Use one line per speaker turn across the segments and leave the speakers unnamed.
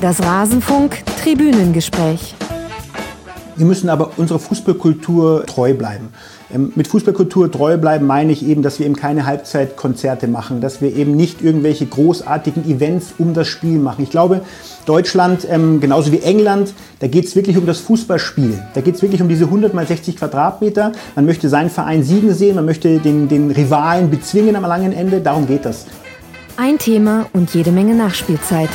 Das Rasenfunk Tribünengespräch.
Wir müssen aber unserer Fußballkultur treu bleiben. Mit Fußballkultur treu bleiben meine ich eben, dass wir eben keine Halbzeitkonzerte machen, dass wir eben nicht irgendwelche großartigen Events um das Spiel machen. Ich glaube, Deutschland, genauso wie England, da geht es wirklich um das Fußballspiel. Da geht es wirklich um diese 100 mal 60 Quadratmeter. Man möchte seinen Verein siegen sehen, man möchte den Rivalen bezwingen am langen Ende. Darum geht das.
Ein Thema und jede Menge Nachspielzeit.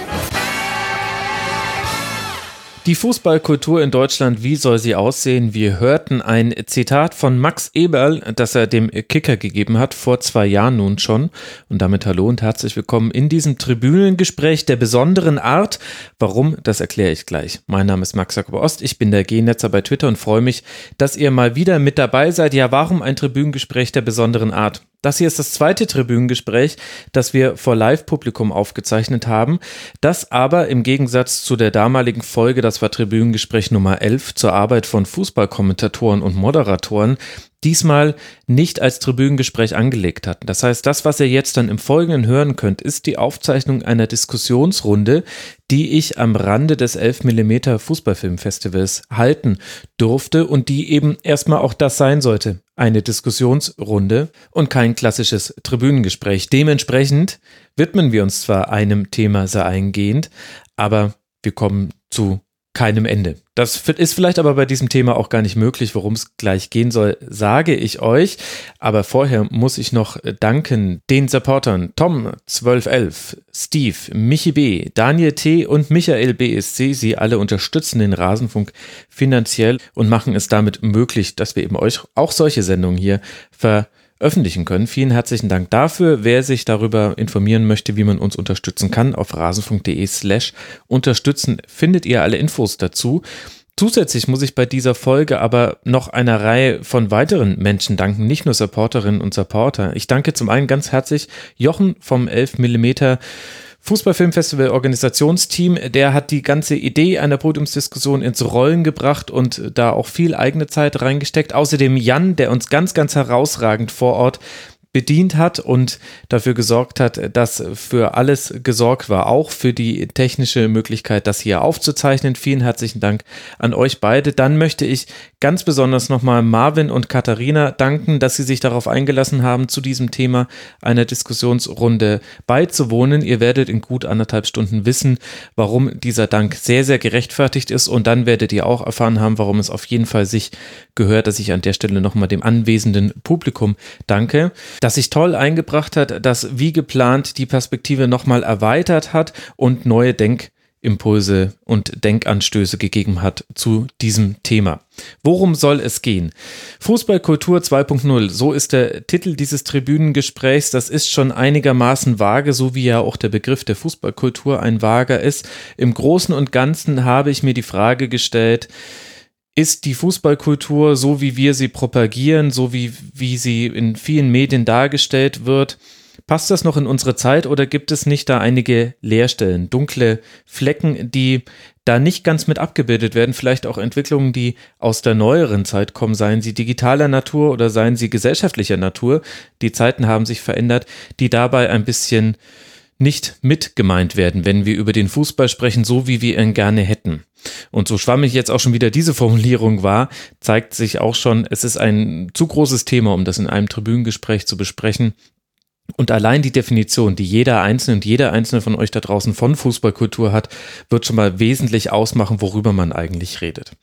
Die Fußballkultur in Deutschland, wie soll sie aussehen? Wir hörten ein Zitat von Max Eberl, das er dem Kicker gegeben hat, vor 2 Jahren nun schon. Und damit hallo und herzlich willkommen in diesem Tribünengespräch der besonderen Art. Warum, das erkläre ich gleich. Mein Name ist Max Jakob Ost, ich bin der G-Netzer bei Twitter und freue mich, dass ihr mal wieder mit dabei seid. Ja, warum ein Tribünengespräch der besonderen Art? Das hier ist das zweite Tribünengespräch, das wir vor Live-Publikum aufgezeichnet haben, das aber im Gegensatz zu der damaligen Folge, das war Tribünengespräch Nummer 11, zur Arbeit von Fußballkommentatoren und Moderatoren, diesmal nicht als Tribünengespräch angelegt hatten. Das heißt, das, was ihr jetzt dann im Folgenden hören könnt, ist die Aufzeichnung einer Diskussionsrunde, die ich am Rande des 11mm Fußballfilmfestivals halten durfte und die eben erstmal auch das sein sollte, eine Diskussionsrunde und kein klassisches Tribünengespräch. Dementsprechend widmen wir uns zwar einem Thema sehr eingehend, aber wir kommen zu keinem Ende. Das ist vielleicht aber bei diesem Thema auch gar nicht möglich. Worum es gleich gehen soll, sage ich euch. Aber vorher muss ich noch danken den Supportern Tom 1211, Steve, Michi B, Daniel T. und Michael BSC. Sie alle unterstützen den Rasenfunk finanziell und machen es damit möglich, dass wir eben euch auch solche Sendungen hier veröffentlichen können. Vielen herzlichen Dank dafür. Wer sich darüber informieren möchte, wie man uns unterstützen kann, auf rasenfunk.de/unterstützen findet ihr alle Infos dazu. Zusätzlich muss ich bei dieser Folge aber noch einer Reihe von weiteren Menschen danken, nicht nur Supporterinnen und Supporter. Ich danke zum einen ganz herzlich Jochen vom 11mm Fußballfilmfestival Organisationsteam, der hat die ganze Idee einer Podiumsdiskussion ins Rollen gebracht und da auch viel eigene Zeit reingesteckt. Außerdem Jan, der uns ganz, ganz herausragend vor Ort bedient hat und dafür gesorgt hat, dass für alles gesorgt war, auch für die technische Möglichkeit, das hier aufzuzeichnen. Vielen herzlichen Dank an euch beide. Dann möchte ich ganz besonders nochmal Marvin und Katharina danken, dass sie sich darauf eingelassen haben, zu diesem Thema einer Diskussionsrunde beizuwohnen. Ihr werdet in gut 1,5 Stunden wissen, warum dieser Dank sehr, sehr gerechtfertigt ist und dann werdet ihr auch erfahren haben, warum es auf jeden Fall sich gehört, dass ich an der Stelle nochmal dem anwesenden Publikum danke, das sich toll eingebracht hat, das wie geplant die Perspektive nochmal erweitert hat und neue Denkimpulse und Denkanstöße gegeben hat zu diesem Thema. Worum soll es gehen? Fußballkultur 2.0, so ist der Titel dieses Tribünengesprächs. Das ist schon einigermaßen vage, so wie ja auch der Begriff der Fußballkultur ein vager ist. Im Großen und Ganzen habe ich mir die Frage gestellt, ist die Fußballkultur, so wie wir sie propagieren, so wie sie in vielen Medien dargestellt wird, passt das noch in unsere Zeit oder gibt es nicht da einige Leerstellen, dunkle Flecken, die da nicht ganz mit abgebildet werden, vielleicht auch Entwicklungen, die aus der neueren Zeit kommen, seien sie digitaler Natur oder seien sie gesellschaftlicher Natur, die Zeiten haben sich verändert, die dabei ein bisschen nicht mit gemeint werden, wenn wir über den Fußball sprechen, so wie wir ihn gerne hätten. Und so schwammig jetzt auch schon wieder diese Formulierung war, zeigt sich auch schon, es ist ein zu großes Thema, um das in einem Tribünengespräch zu besprechen. Und allein die Definition, die jeder Einzelne und jeder Einzelne von euch da draußen von Fußballkultur hat, wird schon mal wesentlich ausmachen, worüber man eigentlich redet.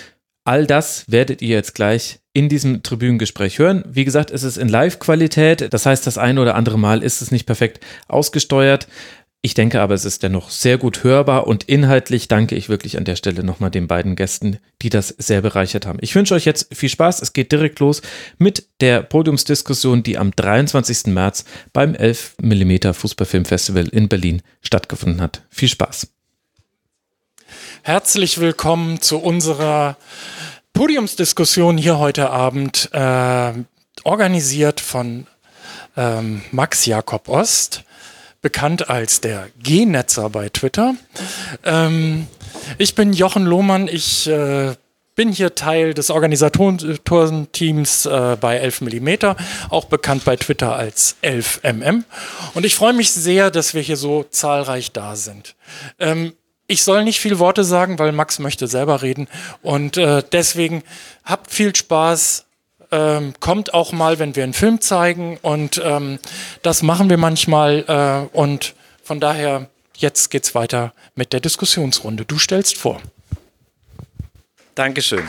All das werdet ihr jetzt gleich in diesem Tribünengespräch hören. Wie gesagt, es ist in Live-Qualität, das heißt, das eine oder andere Mal ist es nicht perfekt ausgesteuert. Ich denke aber, es ist dennoch sehr gut hörbar und inhaltlich danke ich wirklich an der Stelle nochmal den beiden Gästen, die das sehr bereichert haben. Ich wünsche euch jetzt viel Spaß. Es geht direkt los mit der Podiumsdiskussion, die am 23. März beim 11mm Fußballfilmfestival in Berlin stattgefunden hat. Viel Spaß.
Herzlich willkommen zu unserer Podiumsdiskussion hier heute Abend, organisiert von Max Jakob Ost, bekannt als der G-Netzer bei Twitter. Ich bin Jochen Lohmann, ich bin hier Teil des Organisatorenteams bei 11mm, auch bekannt bei Twitter als 11mm. Und ich freue mich sehr, dass wir hier so zahlreich da sind. Ich soll nicht viel Worte sagen, weil Max möchte selber reden. Und deswegen habt viel Spaß. Kommt auch mal, wenn wir einen Film zeigen. Und das machen wir manchmal. Und von daher, jetzt geht's weiter mit der Diskussionsrunde. Du stellst vor.
Dankeschön.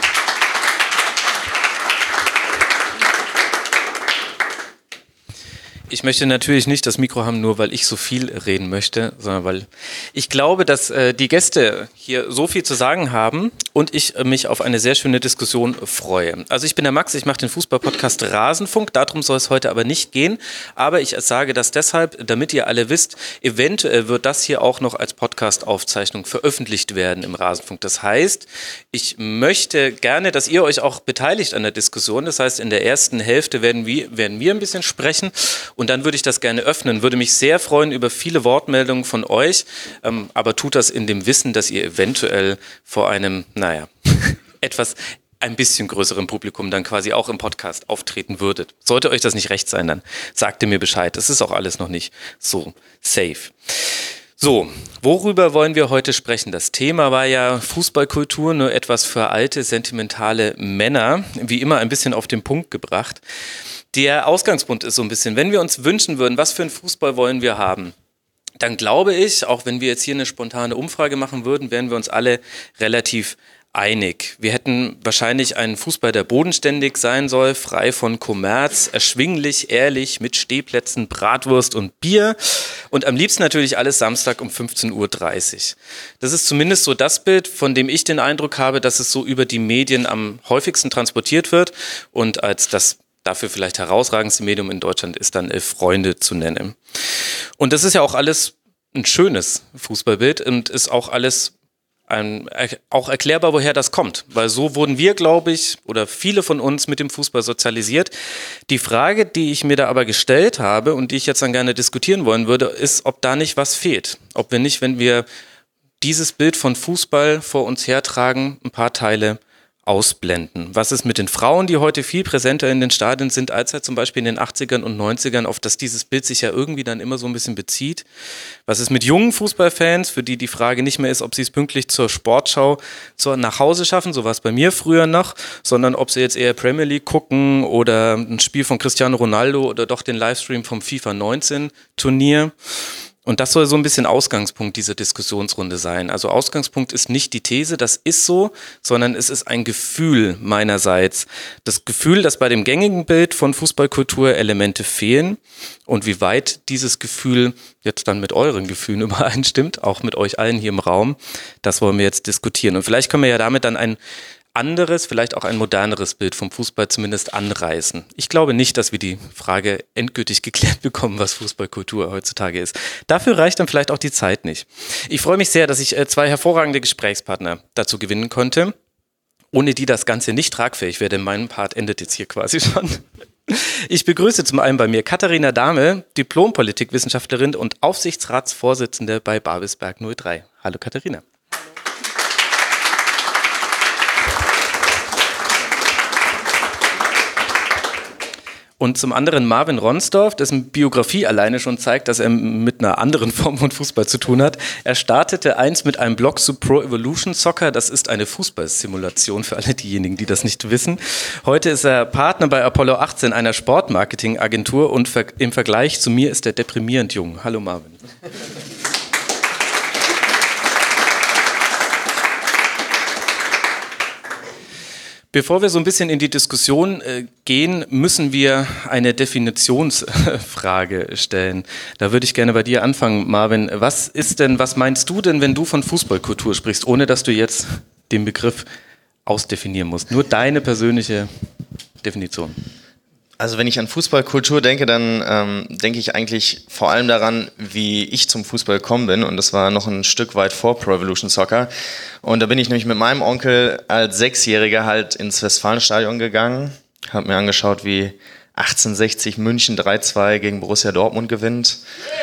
Ich möchte natürlich nicht das Mikro haben, nur weil ich so viel reden möchte, sondern weil ich glaube, dass die Gäste hier so viel zu sagen haben und ich mich auf eine sehr schöne Diskussion freue. Also ich bin der Max, ich mache den Fußball-Podcast Rasenfunk, darum soll es heute aber nicht gehen, aber ich sage das deshalb, damit ihr alle wisst, eventuell wird das hier auch noch als Podcast-Aufzeichnung veröffentlicht werden im Rasenfunk. Das heißt, ich möchte gerne, dass ihr euch auch beteiligt an der Diskussion, das heißt, in der ersten Hälfte werden wir ein bisschen sprechen. Und dann würde ich das gerne öffnen, würde mich sehr freuen über viele Wortmeldungen von euch, aber tut das in dem Wissen, dass ihr eventuell vor einem, ein bisschen größerem Publikum dann quasi auch im Podcast auftreten würdet. Sollte euch das nicht recht sein, dann sagt ihr mir Bescheid. Das ist auch alles noch nicht so safe. So, worüber wollen wir heute sprechen? Das Thema war ja Fußballkultur, nur etwas für alte, sentimentale Männer, wie immer ein bisschen auf den Punkt gebracht. Der Ausgangspunkt ist so ein bisschen, wenn wir uns wünschen würden, was für einen Fußball wollen wir haben, dann glaube ich, auch wenn wir jetzt hier eine spontane Umfrage machen würden, wären wir uns alle relativ einig. Wir hätten wahrscheinlich einen Fußball, der bodenständig sein soll, frei von Kommerz, erschwinglich, ehrlich, mit Stehplätzen, Bratwurst und Bier und am liebsten natürlich alles Samstag um 15:30 Uhr. Das ist zumindest so das Bild, von dem ich den Eindruck habe, dass es so über die Medien am häufigsten transportiert wird und als das dafür vielleicht herausragendste Medium in Deutschland ist dann 11 Freunde zu nennen. Und das ist ja auch alles ein schönes Fußballbild und ist auch alles auch erklärbar, woher das kommt. Weil so wurden wir, glaube ich, oder viele von uns mit dem Fußball sozialisiert. Die Frage, die ich mir da aber gestellt habe und die ich jetzt dann gerne diskutieren wollen würde, ist, ob da nicht was fehlt. Ob wir nicht, wenn wir dieses Bild von Fußball vor uns hertragen, ein paar Teile ausblenden. Was ist mit den Frauen, die heute viel präsenter in den Stadien sind, als halt zum Beispiel in den 80ern und 90ern, auf das dieses Bild sich ja irgendwie dann immer so ein bisschen bezieht? Was ist mit jungen Fußballfans, für die die Frage nicht mehr ist, ob sie es pünktlich zur Sportschau nach Hause schaffen, so war es bei mir früher noch, sondern ob sie jetzt eher Premier League gucken oder ein Spiel von Cristiano Ronaldo oder doch den Livestream vom FIFA 19 Turnier. Und das soll so ein bisschen Ausgangspunkt dieser Diskussionsrunde sein. Also Ausgangspunkt ist nicht die These, das ist so, sondern es ist ein Gefühl meinerseits. Das Gefühl, dass bei dem gängigen Bild von Fußballkultur Elemente fehlen und wie weit dieses Gefühl jetzt dann mit euren Gefühlen übereinstimmt, auch mit euch allen hier im Raum, das wollen wir jetzt diskutieren. Und vielleicht können wir ja damit dann ein anderes, vielleicht auch ein moderneres Bild vom Fußball zumindest anreißen. Ich glaube nicht, dass wir die Frage endgültig geklärt bekommen, was Fußballkultur heutzutage ist. Dafür reicht dann vielleicht auch die Zeit nicht. Ich freue mich sehr, dass ich zwei hervorragende Gesprächspartner dazu gewinnen konnte, ohne die das Ganze nicht tragfähig wäre, denn mein Part endet jetzt hier quasi schon. Ich begrüße zum einen bei mir Katharina Dahme, Diplom-Politikwissenschaftlerin und Aufsichtsratsvorsitzende bei Babelsberg 03. Hallo Katharina. Und zum anderen Marvin Ronsdorf, dessen Biografie alleine schon zeigt, dass er mit einer anderen Form von Fußball zu tun hat. Er startete einst mit einem Blog zu Pro Evolution Soccer. Das ist eine Fußballsimulation für alle diejenigen, die das nicht wissen. Heute ist er Partner bei Apollo 18, einer Sportmarketingagentur. Und im Vergleich zu mir ist er deprimierend jung. Hallo Marvin. Bevor wir so ein bisschen in die Diskussion gehen, müssen wir eine Definitionsfrage stellen. Da würde ich gerne bei dir anfangen, Marvin. Was meinst du denn, wenn du von Fußballkultur sprichst, ohne dass du jetzt den Begriff ausdefinieren musst? Nur deine persönliche Definition.
Also wenn ich an Fußballkultur denke, dann denke ich eigentlich vor allem daran, wie ich zum Fußball gekommen bin. Und das war noch ein Stück weit vor Pro Evolution Soccer. Und da bin ich nämlich mit meinem Onkel als Sechsjähriger halt ins Westfalenstadion gegangen. Habe mir angeschaut, wie 1860 München 3-2 gegen Borussia Dortmund gewinnt.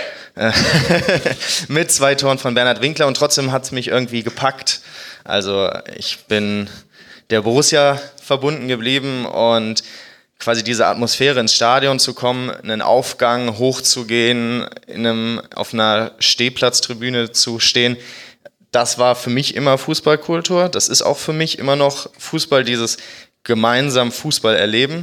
Mit 2 Toren von Bernhard Winkler. Und trotzdem hat es mich irgendwie gepackt. Also ich bin der Borussia verbunden geblieben und quasi diese Atmosphäre ins Stadion zu kommen, einen Aufgang hochzugehen, auf einer Stehplatztribüne zu stehen, das war für mich immer Fußballkultur. Das ist auch für mich immer noch Fußball, dieses gemeinsam Fußball erleben.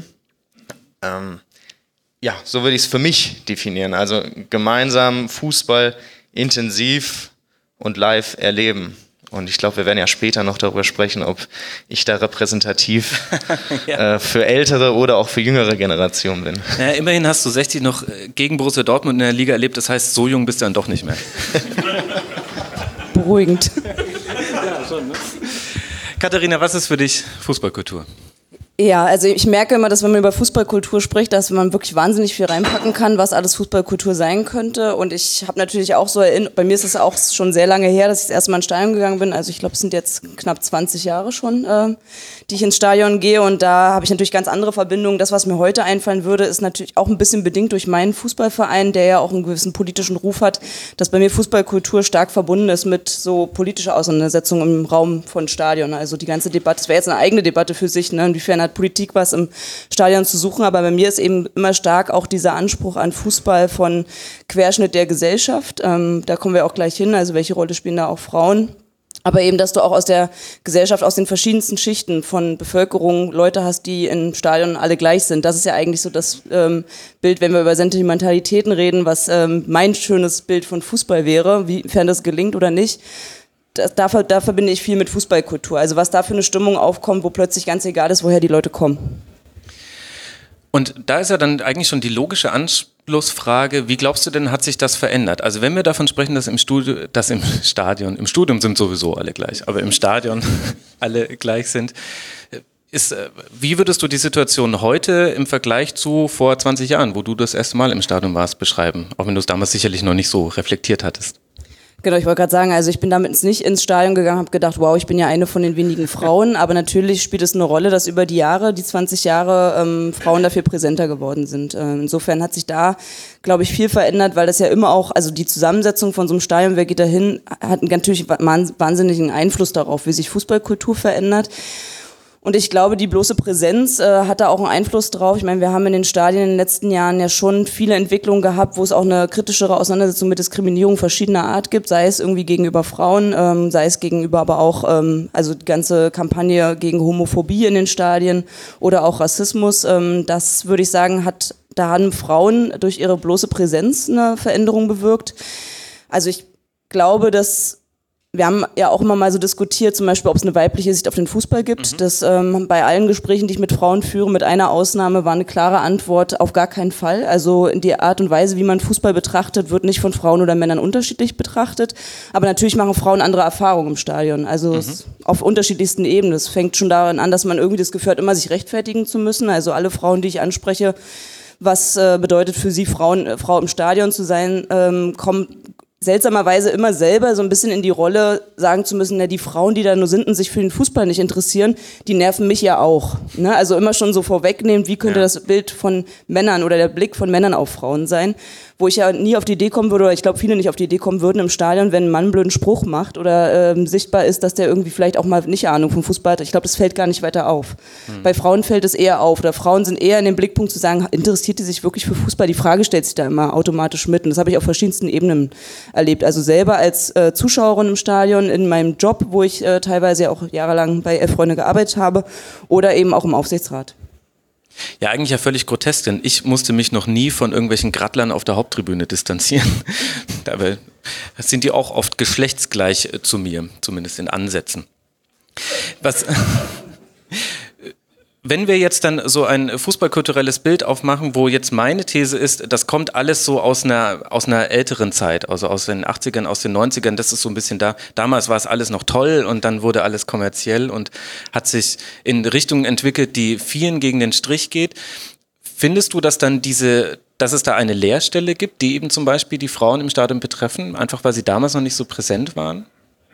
So würde ich es für mich definieren. Also gemeinsam Fußball intensiv und live erleben. Und ich glaube, wir werden ja später noch darüber sprechen, ob ich da repräsentativ für ältere oder auch für jüngere Generationen bin.
Ja, immerhin hast du 60 noch gegen Borussia Dortmund in der Liga erlebt. Das heißt, so jung bist du dann doch nicht mehr.
Beruhigend.
Ja, schon, ne? Katharina, was ist für dich Fußballkultur?
Ja, also ich merke immer, dass wenn man über Fußballkultur spricht, dass man wirklich wahnsinnig viel reinpacken kann, was alles Fußballkultur sein könnte. Und ich habe natürlich auch so, bei mir ist es auch schon sehr lange her, dass ich das erste Mal ins Stadion gegangen bin. Also ich glaube, es sind jetzt knapp 20 Jahre schon, die ich ins Stadion gehe. Und da habe ich natürlich ganz andere Verbindungen. Das, was mir heute einfallen würde, ist natürlich auch ein bisschen bedingt durch meinen Fußballverein, der ja auch einen gewissen politischen Ruf hat, dass bei mir Fußballkultur stark verbunden ist mit so politischer Auseinandersetzung im Raum von Stadion. Also die ganze Debatte, das wäre jetzt eine eigene Debatte für sich, ne? Inwiefern hat Politik was im Stadion zu suchen, aber bei mir ist eben immer stark auch dieser Anspruch an Fußball von Querschnitt der Gesellschaft. Da kommen wir auch gleich hin, also welche Rolle spielen da auch Frauen? Aber eben, dass du auch aus der Gesellschaft, aus den verschiedensten Schichten von Bevölkerung Leute hast, die im Stadion alle gleich sind. Das ist ja eigentlich so das Bild, wenn wir über Sentimentalitäten reden, was mein schönes Bild von Fußball wäre, wiefern das gelingt oder nicht. Da verbinde ich viel mit Fußballkultur. Also was da für eine Stimmung aufkommt, wo plötzlich ganz egal ist, woher die Leute kommen.
Und da ist ja dann eigentlich schon die logische Anschlussfrage, wie glaubst du denn, hat sich das verändert? Also wenn wir davon sprechen, dass im Studium sind sowieso alle gleich, aber im Stadion alle gleich sind, wie würdest du die Situation heute im Vergleich zu vor 20 Jahren, wo du das erste Mal im Stadion warst, beschreiben? Auch wenn du es damals sicherlich noch nicht so reflektiert hattest.
Genau, ich wollte gerade sagen, also ich bin damit nicht ins Stadion gegangen, habe gedacht, wow, ich bin ja eine von den wenigen Frauen, aber natürlich spielt es eine Rolle, dass über die 20 Jahre Frauen dafür präsenter geworden sind. Insofern hat sich da, glaube ich, viel verändert, weil das ja immer auch, also die Zusammensetzung von so einem Stadion, wer geht da hin, hat natürlich wahnsinnigen Einfluss darauf, wie sich Fußballkultur verändert. Und ich glaube, die bloße Präsenz hat da auch einen Einfluss drauf. Ich meine, wir haben in den Stadien in den letzten Jahren ja schon viele Entwicklungen gehabt, wo es auch eine kritischere Auseinandersetzung mit Diskriminierung verschiedener Art gibt, sei es irgendwie gegenüber Frauen, sei es gegenüber aber auch, also die ganze Kampagne gegen Homophobie in den Stadien oder auch Rassismus. Das würde ich sagen, da haben Frauen durch ihre bloße Präsenz eine Veränderung bewirkt. Also ich glaube, dass wir haben ja auch immer mal so diskutiert, zum Beispiel, ob es eine weibliche Sicht auf den Fußball gibt. Das bei allen Gesprächen, die ich mit Frauen führe, mit einer Ausnahme, war eine klare Antwort, auf gar keinen Fall. Also die Art und Weise, wie man Fußball betrachtet, wird nicht von Frauen oder Männern unterschiedlich betrachtet. Aber natürlich machen Frauen andere Erfahrungen im Stadion, also auf unterschiedlichsten Ebenen. Es fängt schon daran an, dass man irgendwie das Gefühl hat, immer sich rechtfertigen zu müssen. Also alle Frauen, die ich anspreche, was bedeutet für sie, Frau im Stadion zu sein, kommen seltsamerweise immer selber so ein bisschen in die Rolle sagen zu müssen, die Frauen, die da nur sind und sich für den Fußball nicht interessieren, die nerven mich ja auch. Ne? Also immer schon so vorwegnehmen, wie könnte das Bild von Männern oder der Blick von Männern auf Frauen sein, wo ich ja nie auf die Idee kommen würde, oder ich glaube viele nicht auf die Idee kommen würden im Stadion, wenn ein Mann einen blöden Spruch macht oder sichtbar ist, dass der irgendwie vielleicht auch mal nicht Ahnung vom Fußball hat. Ich glaube, das fällt gar nicht weiter auf. Bei Frauen fällt es eher auf, oder Frauen sind eher in dem Blickpunkt zu sagen, interessiert die sich wirklich für Fußball? Die Frage stellt sich da immer automatisch mit, und das habe ich auf verschiedensten Ebenen erlebt. Also selber als Zuschauerin im Stadion, in meinem Job, wo ich teilweise ja auch jahrelang bei Elf Freunde gearbeitet habe, oder eben auch im Aufsichtsrat.
Ja, eigentlich ja völlig grotesk, denn ich musste mich noch nie von irgendwelchen Grattlern auf der Haupttribüne distanzieren. Dabei sind die auch oft geschlechtsgleich zu mir, zumindest in Ansätzen. Wenn wir jetzt dann so ein fußballkulturelles Bild aufmachen, wo jetzt meine These ist, das kommt alles so aus einer älteren Zeit, also aus den 80ern, aus den 90ern, das ist so ein bisschen da. Damals war es alles noch toll und dann wurde alles kommerziell und hat sich in Richtungen entwickelt, die vielen gegen den Strich geht. Findest du, dass es da eine Leerstelle gibt, die eben zum Beispiel die Frauen im Stadion betreffen, einfach weil sie damals noch nicht so präsent waren?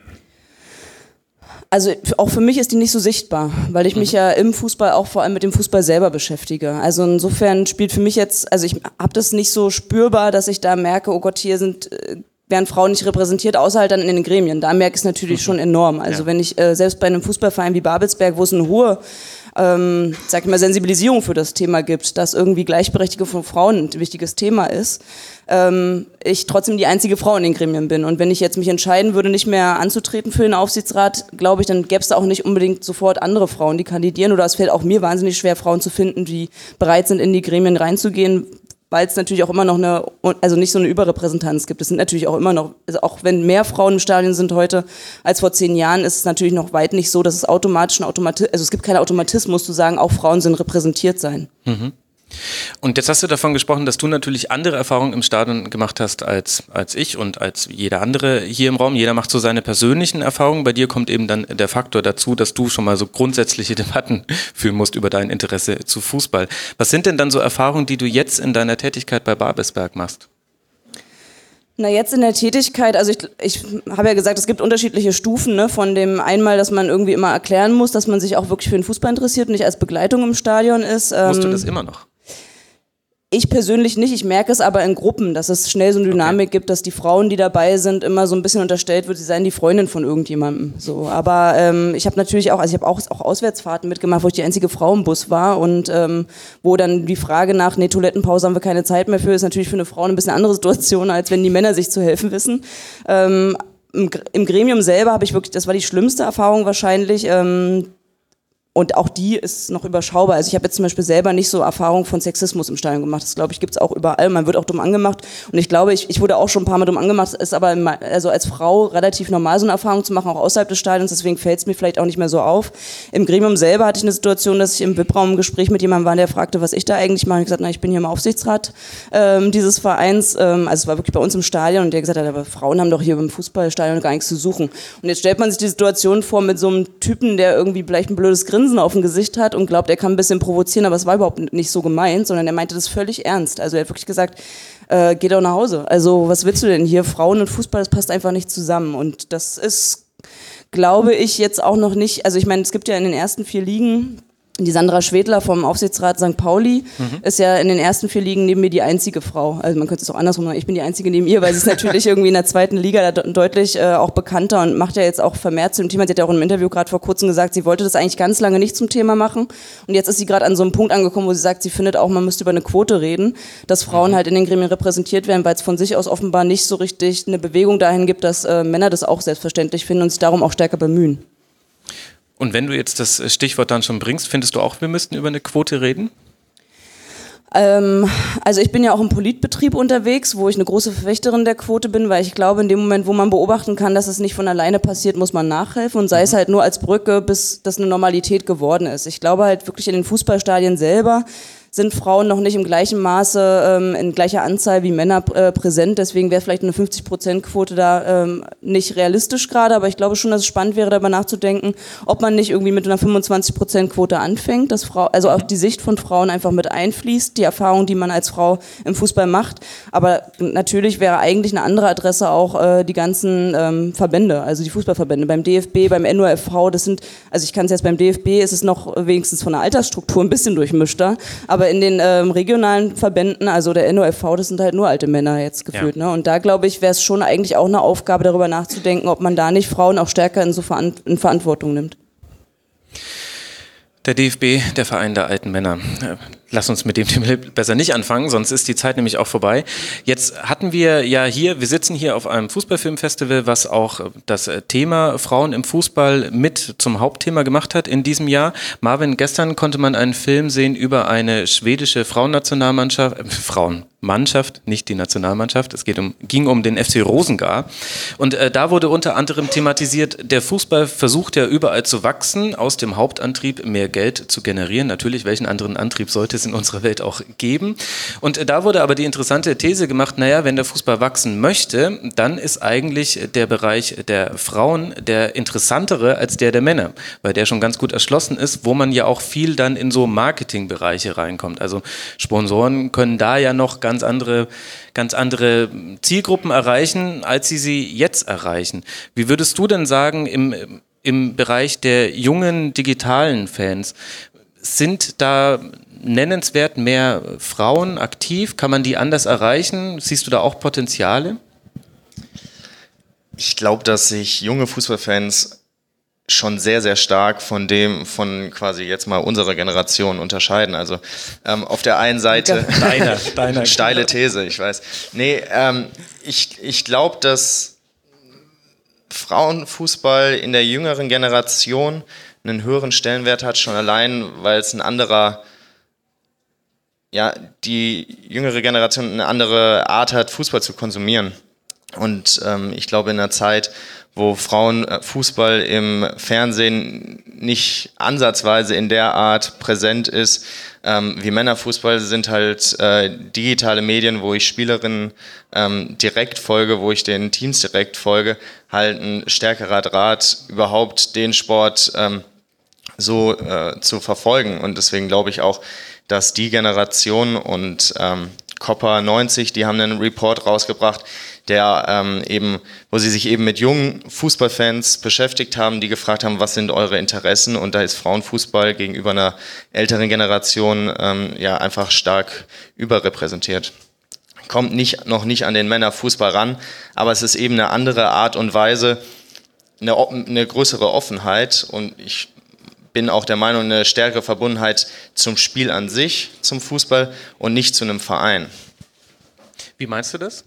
Also auch für mich ist die nicht so sichtbar, weil ich mich ja im Fußball auch vor allem mit dem Fußball selber beschäftige. Also insofern spielt für mich jetzt, also ich habe das nicht so spürbar, dass ich da merke, oh Gott, hier werden Frauen nicht repräsentiert, außer halt dann in den Gremien. Da merke ich es natürlich schon enorm. Also wenn ich selbst bei einem Fußballverein wie Babelsberg, wo es eine hohe sag ich mal, Sensibilisierung für das Thema gibt, dass irgendwie Gleichberechtigung von Frauen ein wichtiges Thema ist, ich trotzdem die einzige Frau in den Gremien bin. Und wenn ich jetzt mich entscheiden würde, nicht mehr anzutreten für den Aufsichtsrat, glaube ich, dann gäbe es da auch nicht unbedingt sofort andere Frauen, die kandidieren. Oder es fällt auch mir wahnsinnig schwer, Frauen zu finden, die bereit sind, in die Gremien reinzugehen, weil es natürlich auch immer noch nicht so eine Überrepräsentanz gibt. Es sind natürlich auch immer noch, also auch wenn mehr Frauen im Stadion sind heute als vor 10 Jahren, ist es natürlich noch weit nicht so, dass es also es gibt keinen Automatismus zu sagen, auch Frauen sind repräsentiert sein.
Mhm. Und jetzt hast du davon gesprochen, dass du natürlich andere Erfahrungen im Stadion gemacht hast als ich und als jeder andere hier im Raum. Jeder macht so seine persönlichen Erfahrungen. Bei dir kommt eben dann der Faktor dazu, dass du schon mal so grundsätzliche Debatten führen musst über dein Interesse zu Fußball. Was sind denn dann so Erfahrungen, die du jetzt in deiner Tätigkeit bei Babelsberg machst?
Na, jetzt in der Tätigkeit, also ich habe ja gesagt, es gibt unterschiedliche Stufen, ne, von dem einmal, dass man irgendwie immer erklären muss, dass man sich auch wirklich für den Fußball interessiert und nicht als Begleitung im Stadion ist.
Musst du das immer noch?
Ich persönlich nicht, ich merke es aber in Gruppen, dass es schnell so eine Dynamik gibt, dass die Frauen, die dabei sind, immer so ein bisschen unterstellt wird, sie seien die Freundin von irgendjemandem. So, aber ich habe natürlich auch Auswärtsfahrten mitgemacht, wo ich die einzige Frau im Bus war und wo dann die Frage nach, nee, Toilettenpause haben wir keine Zeit mehr für, ist natürlich für eine Frau eine bisschen andere Situation, als wenn die Männer sich zu helfen wissen. Im Gremium selber habe ich wirklich, das war die schlimmste Erfahrung wahrscheinlich, und auch die ist noch überschaubar. Also ich habe jetzt zum Beispiel selber nicht so Erfahrung von Sexismus im Stadion gemacht. Das, glaube ich, gibt es auch überall. Man wird auch dumm angemacht. Und ich glaube, ich wurde auch schon ein paar Mal dumm angemacht. Es ist aber also als Frau relativ normal, so eine Erfahrung zu machen, auch außerhalb des Stadions. Deswegen fällt es mir vielleicht auch nicht mehr so auf. Im Gremium selber hatte ich eine Situation, dass ich im VIP-Raum im Gespräch mit jemandem war, der fragte, was ich da eigentlich mache. Ich habe gesagt, na, ich bin hier im Aufsichtsrat dieses Vereins. Also es war wirklich bei uns im Stadion. Und der gesagt hat, aber Frauen haben doch hier im Fußballstadion gar nichts zu suchen. Und jetzt stellt man sich die Situation vor mit so einem Typen, der irgendwie vielleicht ein blödes Grinsen auf dem Gesicht hat und glaubt, er kann ein bisschen provozieren, aber es war überhaupt nicht so gemeint, sondern er meinte das völlig ernst. Also er hat wirklich gesagt, geh doch nach Hause. Also was willst du denn hier? Frauen und Fußball, das passt einfach nicht zusammen. Und das ist, glaube ich, jetzt auch noch nicht, also ich meine, es gibt ja in den ersten 4 Ligen, die Sandra Schwedler vom Aufsichtsrat St. Pauli ist ja in den ersten 4 Ligen neben mir die einzige Frau. Also man könnte es auch andersrum sagen, ich bin die einzige neben ihr, weil sie ist natürlich irgendwie in der 2. Liga deutlich auch bekannter und macht ja jetzt auch vermehrt zu dem Thema. Sie hat ja auch in einem Interview gerade vor kurzem gesagt, sie wollte das eigentlich ganz lange nicht zum Thema machen. Und jetzt ist sie gerade an so einem Punkt angekommen, wo sie sagt, sie findet auch, man müsste über eine Quote reden, dass Frauen halt in den Gremien repräsentiert werden, weil es von sich aus offenbar nicht so richtig eine Bewegung dahin gibt, dass Männer das auch selbstverständlich finden und sich darum auch stärker bemühen.
Und wenn du jetzt das Stichwort dann schon bringst, findest du auch, wir müssten über eine Quote reden?
Also ich bin ja auch im Politbetrieb unterwegs, wo ich eine große Verfechterin der Quote bin, weil ich glaube, in dem Moment, wo man beobachten kann, dass es nicht von alleine passiert, muss man nachhelfen und sei es halt nur als Brücke, bis das eine Normalität geworden ist. Ich glaube halt wirklich in den Fußballstadien selber sind Frauen noch nicht im gleichen Maße, in gleicher Anzahl wie Männer präsent. Deswegen wäre vielleicht eine 50%-Quote da nicht realistisch gerade. Aber ich glaube schon, dass es spannend wäre, darüber nachzudenken, ob man nicht irgendwie mit einer 25%-Quote anfängt, dass also auch die Sicht von Frauen einfach mit einfließt, die Erfahrung, die man als Frau im Fußball macht. Aber natürlich wäre eigentlich eine andere Adresse auch die ganzen Verbände, also die Fußballverbände. Beim DFB, beim NOFV, das sind, also ich kann es jetzt beim DFB, ist es noch wenigstens von der Altersstruktur ein bisschen durchmischter. Aber in den regionalen Verbänden, also der NOFV, das sind halt nur alte Männer jetzt gefühlt. Ja. Ne? Und da, glaube ich, wäre es schon eigentlich auch eine Aufgabe, darüber nachzudenken, ob man da nicht Frauen auch stärker in Verantwortung nimmt.
Der DFB, der Verein der alten Männer. Lass uns mit dem Thema besser nicht anfangen, sonst ist die Zeit nämlich auch vorbei. Jetzt hatten wir ja wir sitzen hier auf einem Fußballfilmfestival, was auch das Thema Frauen im Fußball mit zum Hauptthema gemacht hat in diesem Jahr. Marvin, gestern konnte man einen Film sehen über eine schwedische Frauenmannschaft, nicht die Nationalmannschaft. Es ging um den FC Rosengård. Und da wurde unter anderem thematisiert, der Fußball versucht ja überall zu wachsen, aus dem Hauptantrieb mehr Geld zu generieren. Natürlich, welchen anderen Antrieb sollte es in unserer Welt auch geben? Und da wurde aber die interessante These gemacht, naja, wenn der Fußball wachsen möchte, dann ist eigentlich der Bereich der Frauen der interessantere als der Männer, weil der schon ganz gut erschlossen ist, wo man ja auch viel dann in so Marketingbereiche reinkommt. Also Sponsoren können da ja noch ganz andere Zielgruppen erreichen, als sie jetzt erreichen. Wie würdest du denn sagen, im Bereich der jungen digitalen Fans, sind da nennenswert mehr Frauen aktiv? Kann man die anders erreichen? Siehst du da auch Potenziale?
Ich glaube, dass sich junge Fußballfans schon sehr, sehr stark von quasi jetzt mal unserer Generation unterscheiden. Also auf der einen Seite
deiner
steile These, ich weiß. Nee, ich glaube, dass Frauenfußball in der jüngeren Generation einen höheren Stellenwert hat, schon allein, weil es die jüngere Generation eine andere Art hat, Fußball zu konsumieren. Und ich glaube, in einer Zeit, wo Frauenfußball im Fernsehen nicht ansatzweise in der Art präsent ist, wie Männerfußball, sind halt digitale Medien, wo ich Spielerinnen direkt folge, wo ich den Teams direkt folge, halt ein stärkerer Draht, überhaupt den Sport so zu verfolgen. Und deswegen glaube ich auch, dass die Generation und Copper 90, die haben einen Report rausgebracht, der wo sie sich eben mit jungen Fußballfans beschäftigt haben, die gefragt haben, was sind eure Interessen, und da ist Frauenfußball gegenüber einer älteren Generation einfach stark überrepräsentiert. Kommt noch nicht an den Männerfußball ran, aber es ist eben eine andere Art und Weise, eine größere Offenheit, und ich bin auch der Meinung, eine stärkere Verbundenheit zum Spiel an sich, zum Fußball, und nicht zu einem Verein.
Wie meinst du das?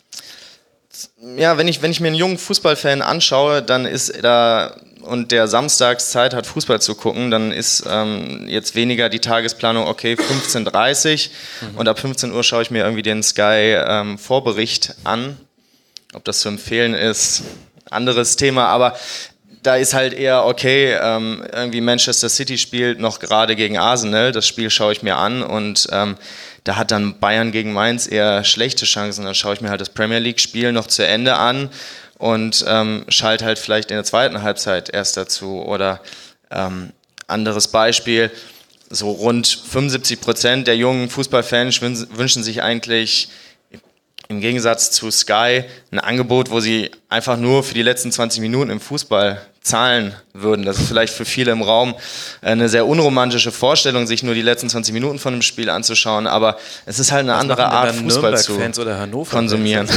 Ja, wenn ich mir einen jungen Fußballfan anschaue, dann ist da, und der samstags Zeit hat, Fußball zu gucken, dann ist jetzt weniger die Tagesplanung, okay, 15:30 und ab 15 Uhr schaue ich mir irgendwie den Sky Vorbericht an. Ob das zu empfehlen ist, anderes Thema, aber da ist halt eher, okay, irgendwie Manchester City spielt noch gerade gegen Arsenal, das Spiel schaue ich mir an, und da hat dann Bayern gegen Mainz eher schlechte Chancen. Dann schaue ich mir halt das Premier League-Spiel noch zu Ende an und schalte halt vielleicht in der zweiten Halbzeit erst dazu. Oder anderes Beispiel, so rund 75% der jungen Fußballfans wünschen sich eigentlich im Gegensatz zu Sky ein Angebot, wo sie einfach nur für die letzten 20 Minuten im Fußball zahlen würden. Das ist vielleicht für viele im Raum eine sehr unromantische Vorstellung, sich nur die letzten 20 Minuten von einem Spiel anzuschauen, aber es ist halt eine andere Art, Fußball zu konsumieren.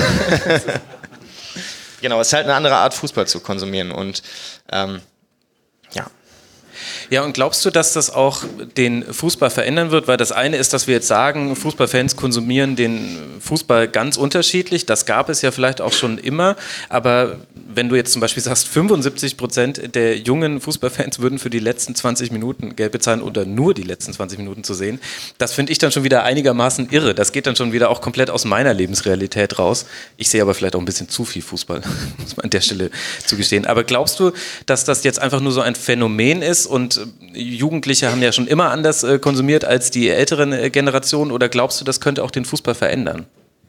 Genau, es ist halt eine andere Art, Fußball zu konsumieren, und ja.
Ja, und glaubst du, dass das auch den Fußball verändern wird? Weil das eine ist, dass wir jetzt sagen, Fußballfans konsumieren den Fußball ganz unterschiedlich. Das gab es ja vielleicht auch schon immer. Aber wenn du jetzt zum Beispiel sagst, 75% der jungen Fußballfans würden für die letzten 20 Minuten Geld bezahlen oder nur die letzten 20 Minuten zu sehen, das finde ich dann schon wieder einigermaßen irre. Das geht dann schon wieder auch komplett aus meiner Lebensrealität raus. Ich sehe aber vielleicht auch ein bisschen zu viel Fußball, muss man an der Stelle zugestehen. Aber glaubst du, dass das jetzt einfach nur so ein Phänomen ist und Jugendliche haben ja schon immer anders konsumiert als die älteren Generationen, oder glaubst du, das könnte auch den Fußball verändern?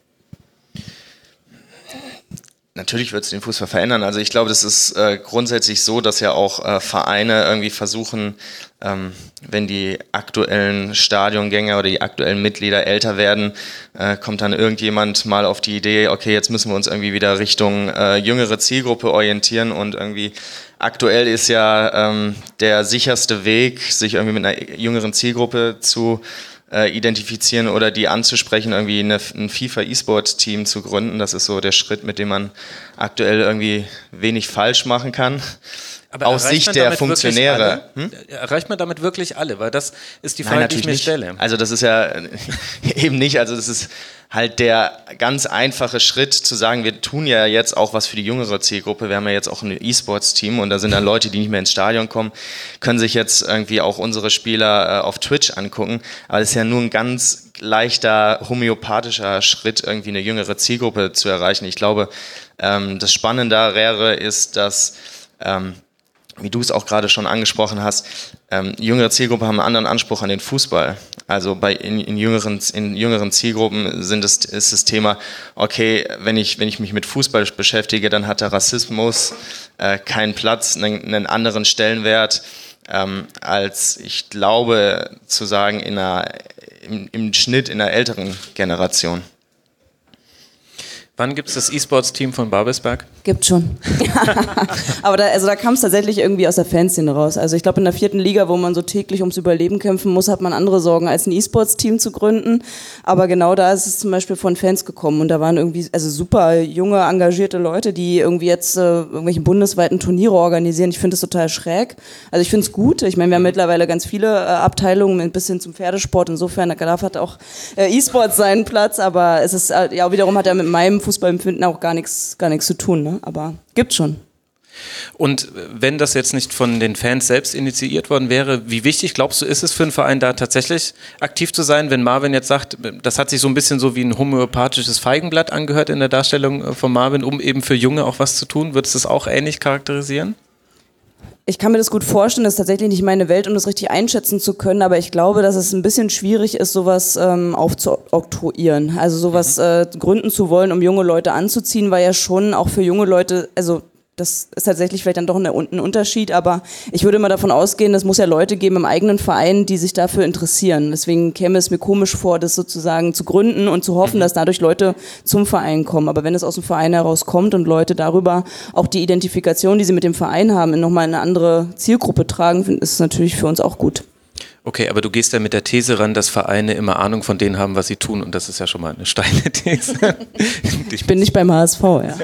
Natürlich wird es den Fußball verändern. Also ich glaube, das ist grundsätzlich so, dass ja auch Vereine irgendwie versuchen, wenn die aktuellen Stadiongänger oder die aktuellen Mitglieder älter werden, kommt dann irgendjemand mal auf die Idee, okay, jetzt müssen wir uns irgendwie wieder Richtung jüngere Zielgruppe orientieren, und irgendwie aktuell ist ja der sicherste Weg, sich irgendwie mit einer jüngeren Zielgruppe zu identifizieren oder die anzusprechen, irgendwie ein FIFA-E-Sport-Team zu gründen. Das ist so der Schritt, mit dem man aktuell irgendwie wenig falsch machen kann.
Aber
aus Sicht der Funktionäre.
Erreicht man damit wirklich alle? Weil das ist die Frage,
Nein,
die ich mir stelle.
Also das ist ja eben nicht, also das ist halt der ganz einfache Schritt zu sagen, wir tun ja jetzt auch was für die jüngere Zielgruppe. Wir haben ja jetzt auch ein E-Sports-Team, und da sind dann Leute, die nicht mehr ins Stadion kommen, können sich jetzt irgendwie auch unsere Spieler auf Twitch angucken. Aber das ist ja nur ein ganz leichter homöopathischer Schritt, irgendwie eine jüngere Zielgruppe zu erreichen. Ich glaube, das Spannendere ist, dass wie du es auch gerade schon angesprochen hast, jüngere Zielgruppen haben einen anderen Anspruch an den Fußball. Also in jüngeren Zielgruppen ist das Thema, okay, wenn ich mich mit Fußball beschäftige, dann hat der Rassismus keinen Platz, einen anderen Stellenwert, als ich glaube zu sagen im Schnitt in einer älteren Generation.
Wann gibt es das E-Sports-Team von Babelsberg?
Gibt schon. Aber da kam es tatsächlich irgendwie aus der Fanszene raus. Also ich glaube, in der 4. Liga, wo man so täglich ums Überleben kämpfen muss, hat man andere Sorgen, als ein E-Sports-Team zu gründen. Aber genau da ist es zum Beispiel von Fans gekommen. Und da waren irgendwie super junge, engagierte Leute, die irgendwie jetzt irgendwelche bundesweiten Turniere organisieren. Ich finde das total schräg. Also ich finde es gut. Ich meine, wir haben mittlerweile ganz viele Abteilungen, ein bisschen zum Pferdesport. Insofern, da hat auch E-Sports seinen Platz. Aber es ist, ja, wiederum hat er mit meinem Fußballempfinden auch gar nichts zu tun, ne? Aber gibt's schon.
Und wenn das jetzt nicht von den Fans selbst initiiert worden wäre, wie wichtig, glaubst du, ist es für einen Verein da tatsächlich aktiv zu sein, wenn Marvin jetzt sagt, das hat sich so ein bisschen so wie ein homöopathisches Feigenblatt angehört in der Darstellung von Marvin, um eben für Junge auch was zu tun? Würdest du das auch ähnlich charakterisieren?
Ich kann mir das gut vorstellen, das ist tatsächlich nicht meine Welt, um das richtig einschätzen zu können, aber ich glaube, dass es ein bisschen schwierig ist, sowas aufzuoktroyieren. Also sowas gründen zu wollen, um junge Leute anzuziehen, war ja schon auch für junge Leute, also das ist tatsächlich vielleicht dann doch ein Unterschied, aber ich würde mal davon ausgehen, es muss ja Leute geben im eigenen Verein, die sich dafür interessieren. Deswegen käme es mir komisch vor, das sozusagen zu gründen und zu hoffen, dass dadurch Leute zum Verein kommen. Aber wenn es aus dem Verein herauskommt und Leute darüber auch die Identifikation, die sie mit dem Verein haben, nochmal in eine andere Zielgruppe tragen, ist es natürlich für uns auch gut.
Okay, aber du gehst ja mit der These ran, dass Vereine immer Ahnung von denen haben, was sie tun, und das ist ja schon mal eine steile These.
Ich bin nicht beim HSV, ja.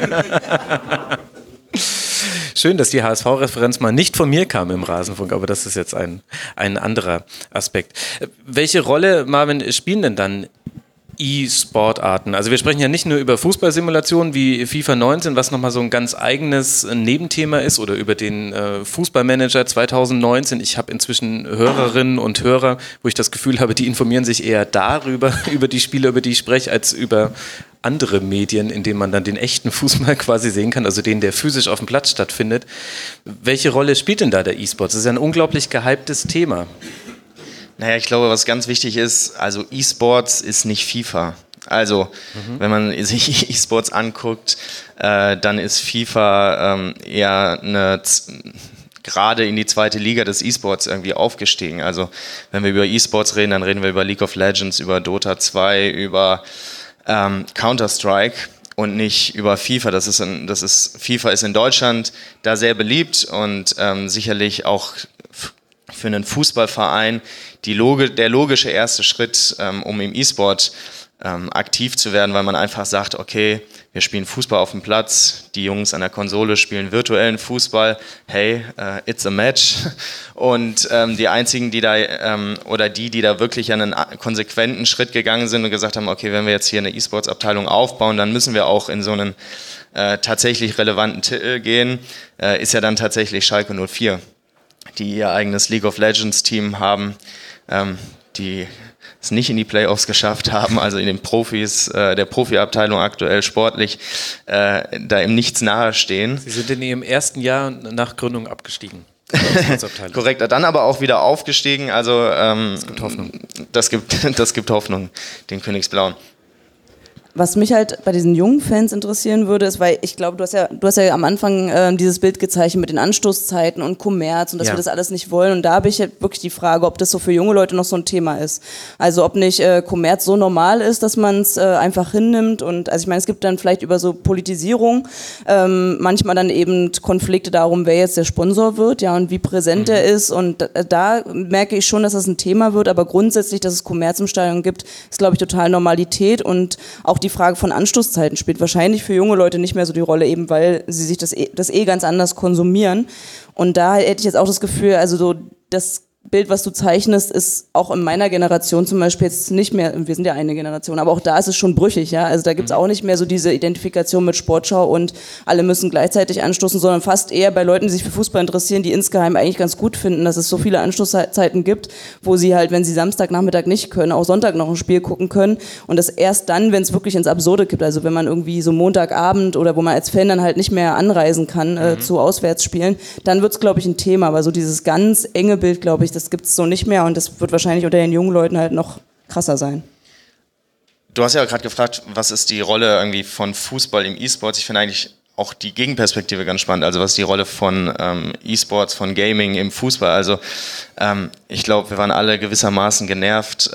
Schön, dass die HSV-Referenz mal nicht von mir kam im Rasenfunk, aber das ist jetzt ein anderer Aspekt. Welche Rolle, Marvin, spielen denn dann E-Sportarten? Also wir sprechen ja nicht nur über Fußballsimulationen wie FIFA 19, was nochmal so ein ganz eigenes Nebenthema ist, oder über den Fußballmanager 2019. Ich habe inzwischen Hörerinnen und Hörer, wo ich das Gefühl habe, die informieren sich eher darüber, über die Spiele, über die ich spreche, als über andere Medien, in denen man dann den echten Fußball quasi sehen kann, also den, der physisch auf dem Platz stattfindet. Welche Rolle spielt denn da der E-Sports? Das ist ja ein unglaublich gehyptes Thema.
Naja, ich glaube, was ganz wichtig ist, also E-Sports ist nicht FIFA. Also, wenn man sich E-Sports anguckt, dann ist FIFA eher gerade in die 2. Liga des E-Sports irgendwie aufgestiegen. Also, wenn wir über E-Sports reden, dann reden wir über League of Legends, über Dota 2, über Counter-Strike und nicht über FIFA. FIFA ist in Deutschland da sehr beliebt und sicherlich auch für einen Fußballverein der logische erste Schritt, um im E-Sport aktiv zu werden, weil man einfach sagt, okay, wir spielen Fußball auf dem Platz, die Jungs an der Konsole spielen virtuellen Fußball, hey, it's a match. Und die einzigen, die da die da wirklich einen konsequenten Schritt gegangen sind und gesagt haben, okay, wenn wir jetzt hier eine E-Sports-Abteilung aufbauen, dann müssen wir auch in so einen tatsächlich relevanten Titel gehen, ist ja dann tatsächlich Schalke 04, die ihr eigenes League of Legends Team haben, die es nicht in die Playoffs geschafft haben, also in den Profis, der Profiabteilung aktuell sportlich, da im Nichts nahestehen.
Sie sind in ihrem ersten Jahr nach Gründung abgestiegen.
Korrekt, dann aber auch wieder aufgestiegen, also
das gibt Hoffnung.
Das gibt Hoffnung, den Königsblauen.
Was mich halt bei diesen jungen Fans interessieren würde, ist, weil ich glaube, du hast ja am Anfang dieses Bild gezeichnet mit den Anstoßzeiten und Kommerz und dass wir das alles nicht wollen. Und da habe ich halt wirklich die Frage, ob das so für junge Leute noch so ein Thema ist. Also ob nicht Kommerz so normal ist, dass man es einfach hinnimmt. Und also ich meine, es gibt dann vielleicht über so Politisierung manchmal dann eben Konflikte darum, wer jetzt der Sponsor wird, ja, und wie präsent er ist. Und da merke ich schon, dass das ein Thema wird. Aber grundsätzlich, dass es Kommerz im Stadion gibt, ist, glaube ich, total Normalität. Und auch die Frage von Anstoßzeiten spielt wahrscheinlich für junge Leute nicht mehr so die Rolle, eben weil sie sich das ganz anders konsumieren. Und da hätte ich jetzt auch das Gefühl, also so das Bild, was du zeichnest, ist auch in meiner Generation zum Beispiel jetzt nicht mehr, wir sind ja eine Generation, aber auch da ist es schon brüchig, ja, also da gibt es auch nicht mehr so diese Identifikation mit Sportschau und alle müssen gleichzeitig anstoßen, sondern fast eher bei Leuten, die sich für Fußball interessieren, die insgeheim eigentlich ganz gut finden, dass es so viele Anstoßzeiten gibt, wo sie halt, wenn sie Samstagnachmittag nicht können, auch Sonntag noch ein Spiel gucken können und das erst dann, wenn es wirklich ins Absurde gibt, also wenn man irgendwie so Montagabend oder wo man als Fan dann halt nicht mehr anreisen kann zu Auswärtsspielen, dann wird es, glaube ich, ein Thema, aber so dieses ganz enge Bild, glaube ich, das gibt es so nicht mehr und das wird wahrscheinlich unter den jungen Leuten halt noch krasser sein.
Du hast ja gerade gefragt, was ist die Rolle irgendwie von Fußball im E-Sports? Ich finde eigentlich auch die Gegenperspektive ganz spannend, also was die Rolle von E-Sports, von Gaming im Fußball, also ich glaube, wir waren alle gewissermaßen genervt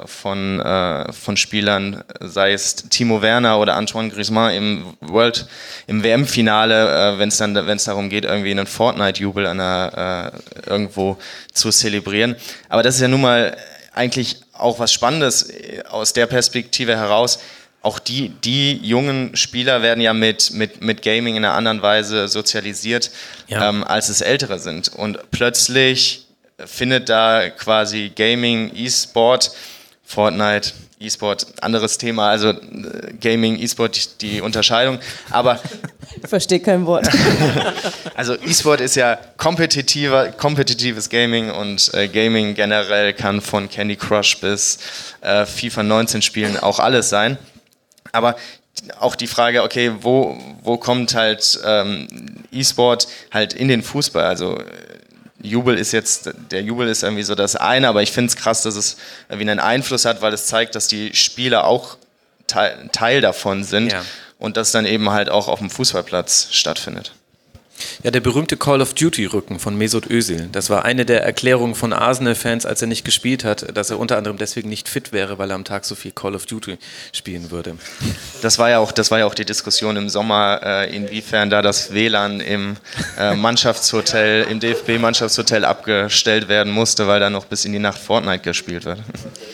von Spielern, sei es Timo Werner oder Antoine Griezmann im WM-Finale, wenn es darum geht, irgendwie einen Fortnite-Jubel irgendwo zu zelebrieren. Aber das ist ja nun mal eigentlich auch was Spannendes aus der Perspektive heraus. Auch die jungen Spieler werden ja mit Gaming in einer anderen Weise sozialisiert, als es Ältere sind. Und plötzlich findet da quasi Gaming, E-Sport, Fortnite, E-Sport, anderes Thema, also Gaming, E-Sport, die Unterscheidung, aber...
Ich verstehe kein Wort.
Also E-Sport ist ja kompetitives Gaming und Gaming generell kann von Candy Crush bis FIFA 19 Spielen auch alles sein. Aber auch die Frage, okay, wo kommt halt E-Sport halt in den Fußball? Also der Jubel ist irgendwie so das eine, aber ich finde es krass, dass es irgendwie einen Einfluss hat, weil es zeigt, dass die Spieler auch Teil davon sind und das dann eben halt auch auf dem Fußballplatz stattfindet.
Ja, der berühmte Call of Duty-Rücken von Mesut Özil. Das war eine der Erklärungen von Arsenal-Fans, als er nicht gespielt hat, dass er unter anderem deswegen nicht fit wäre, weil er am Tag so viel Call of Duty spielen würde.
Das war ja auch die Diskussion im Sommer, inwiefern da das WLAN im Mannschaftshotel, im DFB-Mannschaftshotel abgestellt werden musste, weil da noch bis in die Nacht Fortnite gespielt wird.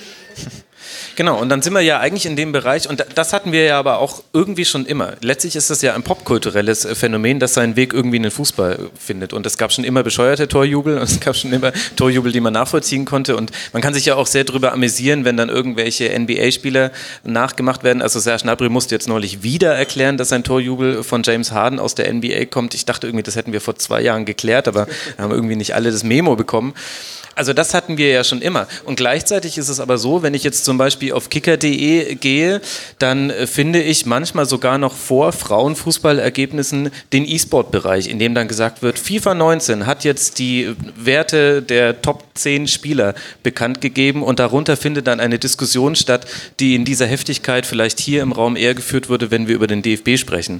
Genau, und dann sind wir ja eigentlich in dem Bereich, und das hatten wir ja aber auch irgendwie schon immer. Letztlich ist das ja ein popkulturelles Phänomen, das seinen Weg irgendwie in den Fußball findet. Und es gab schon immer bescheuerte Torjubel und es gab schon immer Torjubel, die man nachvollziehen konnte. Und man kann sich ja auch sehr drüber amüsieren, wenn dann irgendwelche NBA-Spieler nachgemacht werden. Also Serge Gnabry musste jetzt neulich wieder erklären, dass ein Torjubel von James Harden aus der NBA kommt. Ich dachte irgendwie, das hätten wir vor 2 Jahren geklärt, aber haben irgendwie nicht alle das Memo bekommen. Also das hatten wir ja schon immer. Und gleichzeitig ist es aber so, wenn ich jetzt zum Beispiel auf kicker.de gehe, dann finde ich manchmal sogar noch vor Frauenfußballergebnissen den E-Sport-Bereich, in dem dann gesagt wird, FIFA 19 hat jetzt die Werte der Top 10 Spieler bekannt gegeben und darunter findet dann eine Diskussion statt, die in dieser Heftigkeit vielleicht hier im Raum eher geführt würde, wenn wir über den DFB sprechen.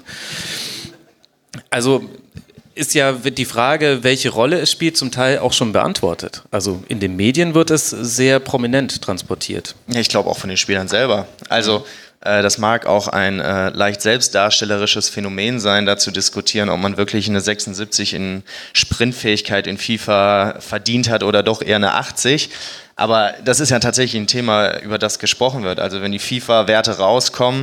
Also ist ja die Frage, welche Rolle es spielt, zum Teil auch schon beantwortet. Also in den Medien wird es sehr prominent transportiert.
Ja, ich glaube auch von den Spielern selber. Also das mag auch ein leicht selbstdarstellerisches Phänomen sein, da zu diskutieren, ob man wirklich eine 76 in Sprintfähigkeit in FIFA verdient hat oder doch eher eine 80. Aber das ist ja tatsächlich ein Thema, über das gesprochen wird. Also wenn die FIFA-Werte rauskommen,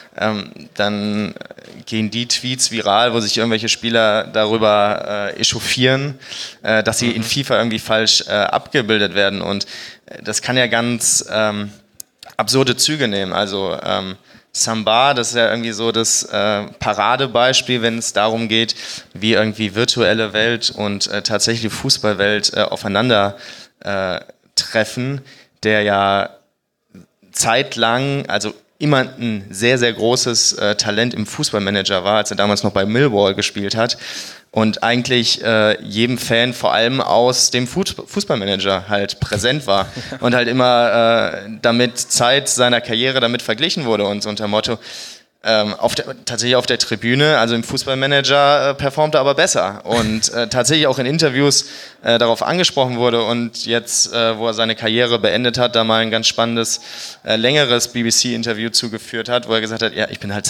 dann gehen die Tweets viral, wo sich irgendwelche Spieler darüber echauffieren, dass sie in FIFA irgendwie falsch abgebildet werden. Und das kann ja ganz absurde Züge nehmen. Also Samba, das ist ja irgendwie so das Paradebeispiel, wenn es darum geht, wie irgendwie virtuelle Welt und tatsächliche Fußballwelt aufeinander treffen, der ja zeitlang, also immer ein sehr, sehr großes Talent im Fußballmanager war, als er damals noch bei Millwall gespielt hat und eigentlich jedem Fan vor allem aus dem Fußballmanager halt präsent war und halt immer damit Zeit seiner Karriere damit verglichen wurde und so unter Motto, tatsächlich auf der Tribüne, also im Fußballmanager performt er aber besser und tatsächlich auch in Interviews darauf angesprochen wurde und jetzt, wo er seine Karriere beendet hat, da mal ein ganz spannendes, längeres BBC-Interview zugeführt hat, wo er gesagt hat, ja, ich bin halt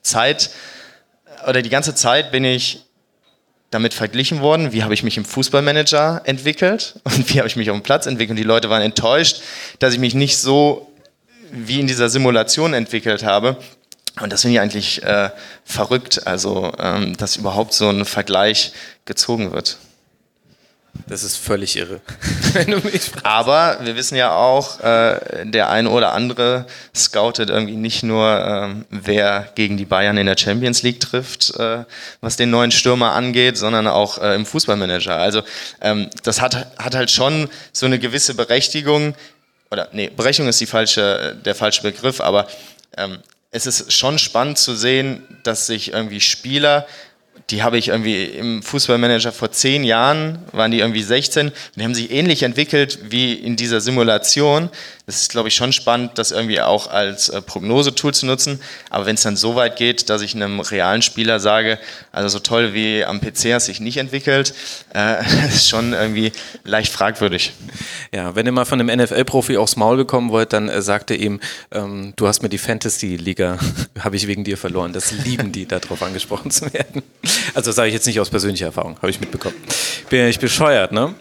die ganze Zeit bin ich damit verglichen worden, wie habe ich mich im Fußballmanager entwickelt und wie habe ich mich auf dem Platz entwickelt und die Leute waren enttäuscht, dass ich mich nicht so wie in dieser Simulation entwickelt habe. Und das finde ich eigentlich verrückt, also dass überhaupt so ein Vergleich gezogen wird.
Das ist völlig irre. Wenn du mich fragst.
Aber wir wissen ja auch, der eine oder andere scoutet irgendwie nicht nur, wer gegen die Bayern in der Champions League trifft, was den neuen Stürmer angeht, sondern auch im Fußballmanager. Also das hat halt schon so eine gewisse Berechtigung, oder nee, Berechtigung ist der falsche Begriff, aber es ist schon spannend zu sehen, dass sich irgendwie Spieler, die habe ich irgendwie im Fußballmanager vor 10 Jahren, waren die irgendwie 16, und die haben sich ähnlich entwickelt wie in dieser Simulation. es ist, glaube ich, schon spannend, das irgendwie auch als Prognosetool zu nutzen. Aber wenn es dann so weit geht, dass ich einem realen Spieler sage, also so toll wie am PC hast du dich nicht entwickelt, ist schon irgendwie leicht fragwürdig.
Ja, wenn ihr mal von einem NFL-Profi aufs Maul bekommen wollt, dann sagt er ihm, du hast mir die Fantasy-Liga, habe ich wegen dir verloren. Das lieben die, darauf angesprochen zu werden. Also sage ich jetzt nicht aus persönlicher Erfahrung, habe ich mitbekommen. Bin ja nicht bescheuert, ne?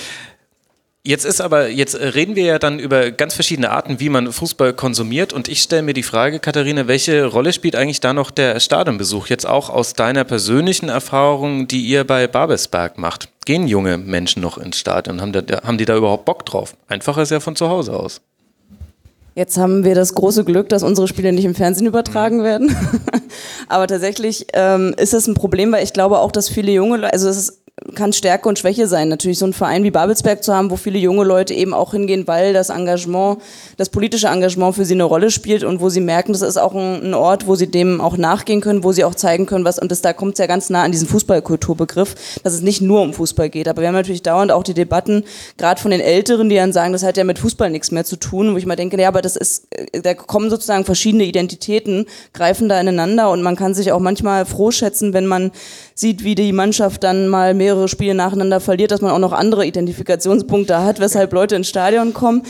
Jetzt reden wir ja dann über ganz verschiedene Arten, wie man Fußball konsumiert, und ich stelle mir die Frage, Katharina, welche Rolle spielt eigentlich da noch der Stadionbesuch, jetzt auch aus deiner persönlichen Erfahrung, die ihr bei Babelsberg macht? Gehen junge Menschen noch ins Stadion? Haben die da überhaupt Bock drauf? Einfacher ist ja von zu Hause aus.
Jetzt haben wir das große Glück, dass unsere Spiele nicht im Fernsehen übertragen werden. Aber tatsächlich ist es ein Problem, weil ich glaube auch, dass viele junge Leute, also kann Stärke und Schwäche sein, natürlich so einen Verein wie Babelsberg zu haben, wo viele junge Leute eben auch hingehen, weil das Engagement, das politische Engagement für sie eine Rolle spielt und wo sie merken, das ist auch ein Ort, wo sie dem auch nachgehen können, wo sie auch zeigen können, was, und da kommt es ja ganz nah an diesen Fußballkulturbegriff, dass es nicht nur um Fußball geht, aber wir haben natürlich dauernd auch die Debatten, gerade von den Älteren, die dann sagen, das hat ja mit Fußball nichts mehr zu tun, wo ich mal denke, ja, aber da kommen sozusagen verschiedene Identitäten, greifen da ineinander, und man kann sich auch manchmal froh schätzen, wenn man sieht, wie die Mannschaft dann mal mehrere Spiele nacheinander verliert, dass man auch noch andere Identifikationspunkte hat, weshalb Leute ins Stadion kommen.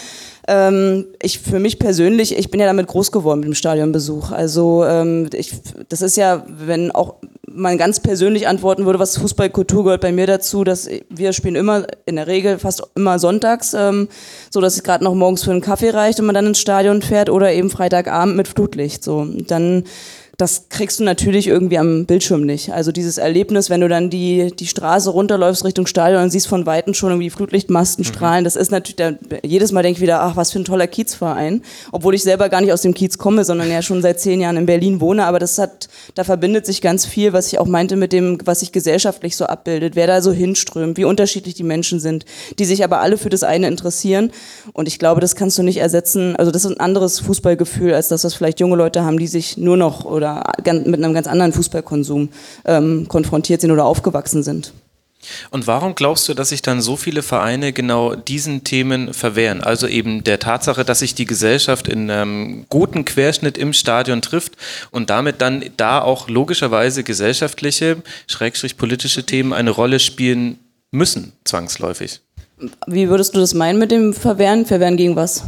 Für mich persönlich, ich bin ja damit groß geworden mit dem Stadionbesuch. Also das ist ja, wenn auch man ganz persönlich antworten würde, was Fußballkultur gehört bei mir dazu, dass wir spielen immer, in der Regel fast immer sonntags, so dass es gerade noch morgens für einen Kaffee reicht und man dann ins Stadion fährt, oder eben Freitagabend mit Flutlicht. So, dann das kriegst du natürlich irgendwie am Bildschirm nicht. Also dieses Erlebnis, wenn du dann die Straße runterläufst Richtung Stadion und siehst von Weitem schon irgendwie die Flutlichtmasten strahlen, das ist natürlich, jedes Mal denke ich wieder, ach, was für ein toller Kiezverein. Obwohl ich selber gar nicht aus dem Kiez komme, sondern ja schon seit 10 Jahren in Berlin wohne, aber da verbindet sich ganz viel, was ich auch meinte mit dem, was sich gesellschaftlich so abbildet, wer da so hinströmt, wie unterschiedlich die Menschen sind, die sich aber alle für das eine interessieren, und ich glaube, das kannst du nicht ersetzen, also das ist ein anderes Fußballgefühl, als das, was vielleicht junge Leute haben, die sich nur noch oder mit einem ganz anderen Fußballkonsum konfrontiert sind oder aufgewachsen sind.
Und warum glaubst du, dass sich dann so viele Vereine genau diesen Themen verwehren? Also eben der Tatsache, dass sich die Gesellschaft in einem guten Querschnitt im Stadion trifft und damit dann da auch logischerweise gesellschaftliche, politische Themen eine Rolle spielen müssen, zwangsläufig.
Wie würdest du das meinen mit dem Verwehren? Verwehren gegen was?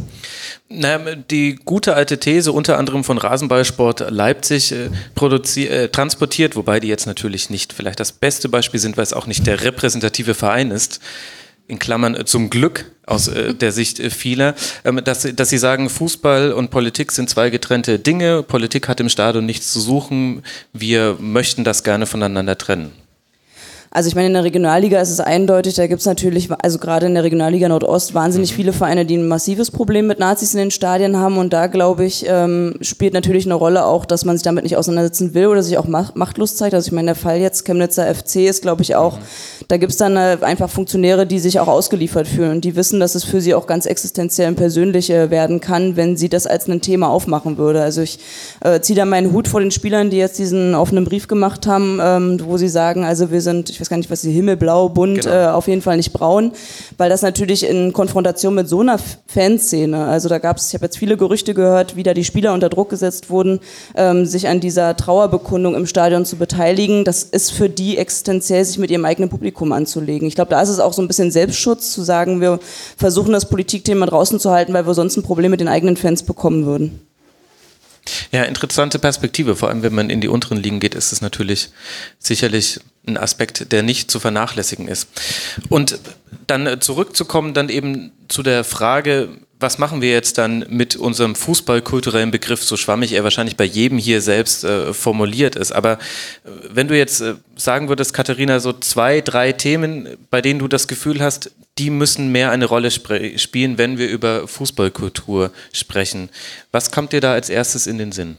Die gute alte These, unter anderem von Rasenballsport Leipzig, transportiert, wobei die jetzt natürlich nicht vielleicht das beste Beispiel sind, weil es auch nicht der repräsentative Verein ist, in Klammern zum Glück aus der Sicht vieler, dass sie sagen, Fußball und Politik sind zwei getrennte Dinge, Politik hat im Stadion nichts zu suchen, wir möchten das gerne voneinander trennen.
Also ich meine, in der Regionalliga ist es eindeutig, da gibt es natürlich, also gerade in der Regionalliga Nordost, wahnsinnig viele Vereine, die ein massives Problem mit Nazis in den Stadien haben, und da, glaube ich, spielt natürlich eine Rolle auch, dass man sich damit nicht auseinandersetzen will oder sich auch machtlos zeigt. Also ich meine, der Fall jetzt Chemnitzer FC ist, glaube ich, auch, da gibt es dann einfach Funktionäre, die sich auch ausgeliefert fühlen und die wissen, dass es für sie auch ganz existenziell und persönlich werden kann, wenn sie das als ein Thema aufmachen würde. Also ich ziehe da meinen Hut vor den Spielern, die jetzt diesen offenen Brief gemacht haben, wo sie sagen, also wir sind, ich weiß gar nicht, was die himmelblau, bunt, genau. Auf jeden Fall nicht braun, weil das natürlich in Konfrontation mit so einer Fanszene, also da gab es, ich habe jetzt viele Gerüchte gehört, wie da die Spieler unter Druck gesetzt wurden, sich an dieser Trauerbekundung im Stadion zu beteiligen, das ist für die existenziell, sich mit ihrem eigenen Publikum anzulegen. Ich glaube, da ist es auch so ein bisschen Selbstschutz, zu sagen, wir versuchen das Politikthema draußen zu halten, weil wir sonst ein Problem mit den eigenen Fans bekommen würden.
Ja, interessante Perspektive. Vor allem, wenn man in die unteren Ligen geht, ist es natürlich sicherlich ein Aspekt, der nicht zu vernachlässigen ist. Und dann zurückzukommen dann eben zu der Frage, was machen wir jetzt dann mit unserem fußballkulturellen Begriff, so schwammig er wahrscheinlich bei jedem hier selbst formuliert ist. Aber wenn du jetzt sagen würdest, Katharina, so 2, 3 Themen, bei denen du das Gefühl hast, die müssen mehr eine Rolle spielen, wenn wir über Fußballkultur sprechen. Was kommt dir da als erstes in den Sinn?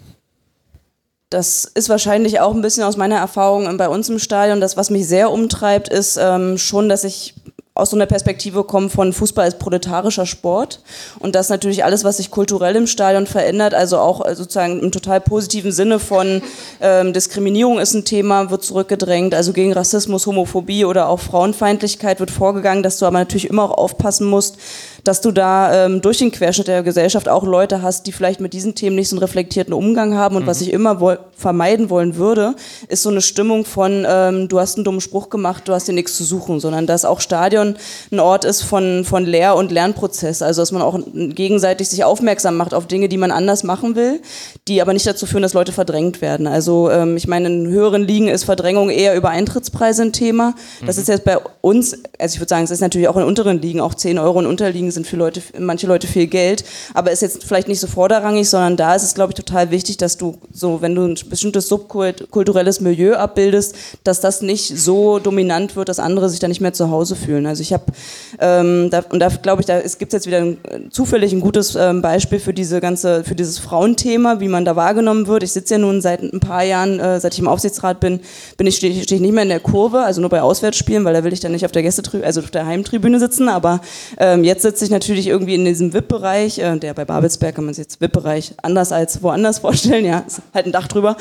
Das ist wahrscheinlich auch ein bisschen aus meiner Erfahrung bei uns im Stadion. Das, was mich sehr umtreibt, ist schon, dass ich aus so einer Perspektive kommen von Fußball als proletarischer Sport und dass natürlich alles, was sich kulturell im Stadion verändert, also auch sozusagen im total positiven Sinne von Diskriminierung ist ein Thema, wird zurückgedrängt, also gegen Rassismus, Homophobie oder auch Frauenfeindlichkeit wird vorgegangen, dass du aber natürlich immer auch aufpassen musst, dass du da durch den Querschnitt der Gesellschaft auch Leute hast, die vielleicht mit diesen Themen nicht so einen reflektierten Umgang haben und was ich immer vermeiden wollen würde, ist so eine Stimmung von du hast einen dummen Spruch gemacht, du hast dir nichts zu suchen, sondern dass auch Stadion ein Ort ist von Lehr- und Lernprozess, also dass man auch gegenseitig sich aufmerksam macht auf Dinge, die man anders machen will, die aber nicht dazu führen, dass Leute verdrängt werden. Also ich meine, in höheren Ligen ist Verdrängung eher über Eintrittspreise ein Thema. Das ist jetzt bei uns, also ich würde sagen, es ist natürlich auch in unteren Ligen, auch 10 € in Unterligen sind für manche Leute viel Geld, aber ist jetzt vielleicht nicht so vorderrangig, sondern da ist es, glaube ich, total wichtig, dass du so, wenn du ein bestimmtes subkulturelles Milieu abbildest, dass das nicht so dominant wird, dass andere sich da nicht mehr zu Hause fühlen. Also ich habe, da glaube ich, es gibt jetzt wieder zufällig ein gutes Beispiel für dieses Frauenthema, wie man da wahrgenommen wird. Ich sitze ja nun seit ein paar Jahren, seit ich im Aufsichtsrat stehe ich nicht mehr in der Kurve, also nur bei Auswärtsspielen, weil da will ich dann nicht auf der also auf der Heimtribüne sitzen, aber jetzt sitze ich natürlich irgendwie in diesem VIP-Bereich, der bei Babelsberg kann man sich jetzt VIP-Bereich anders als woanders vorstellen, ja, ist halt ein Dach drüber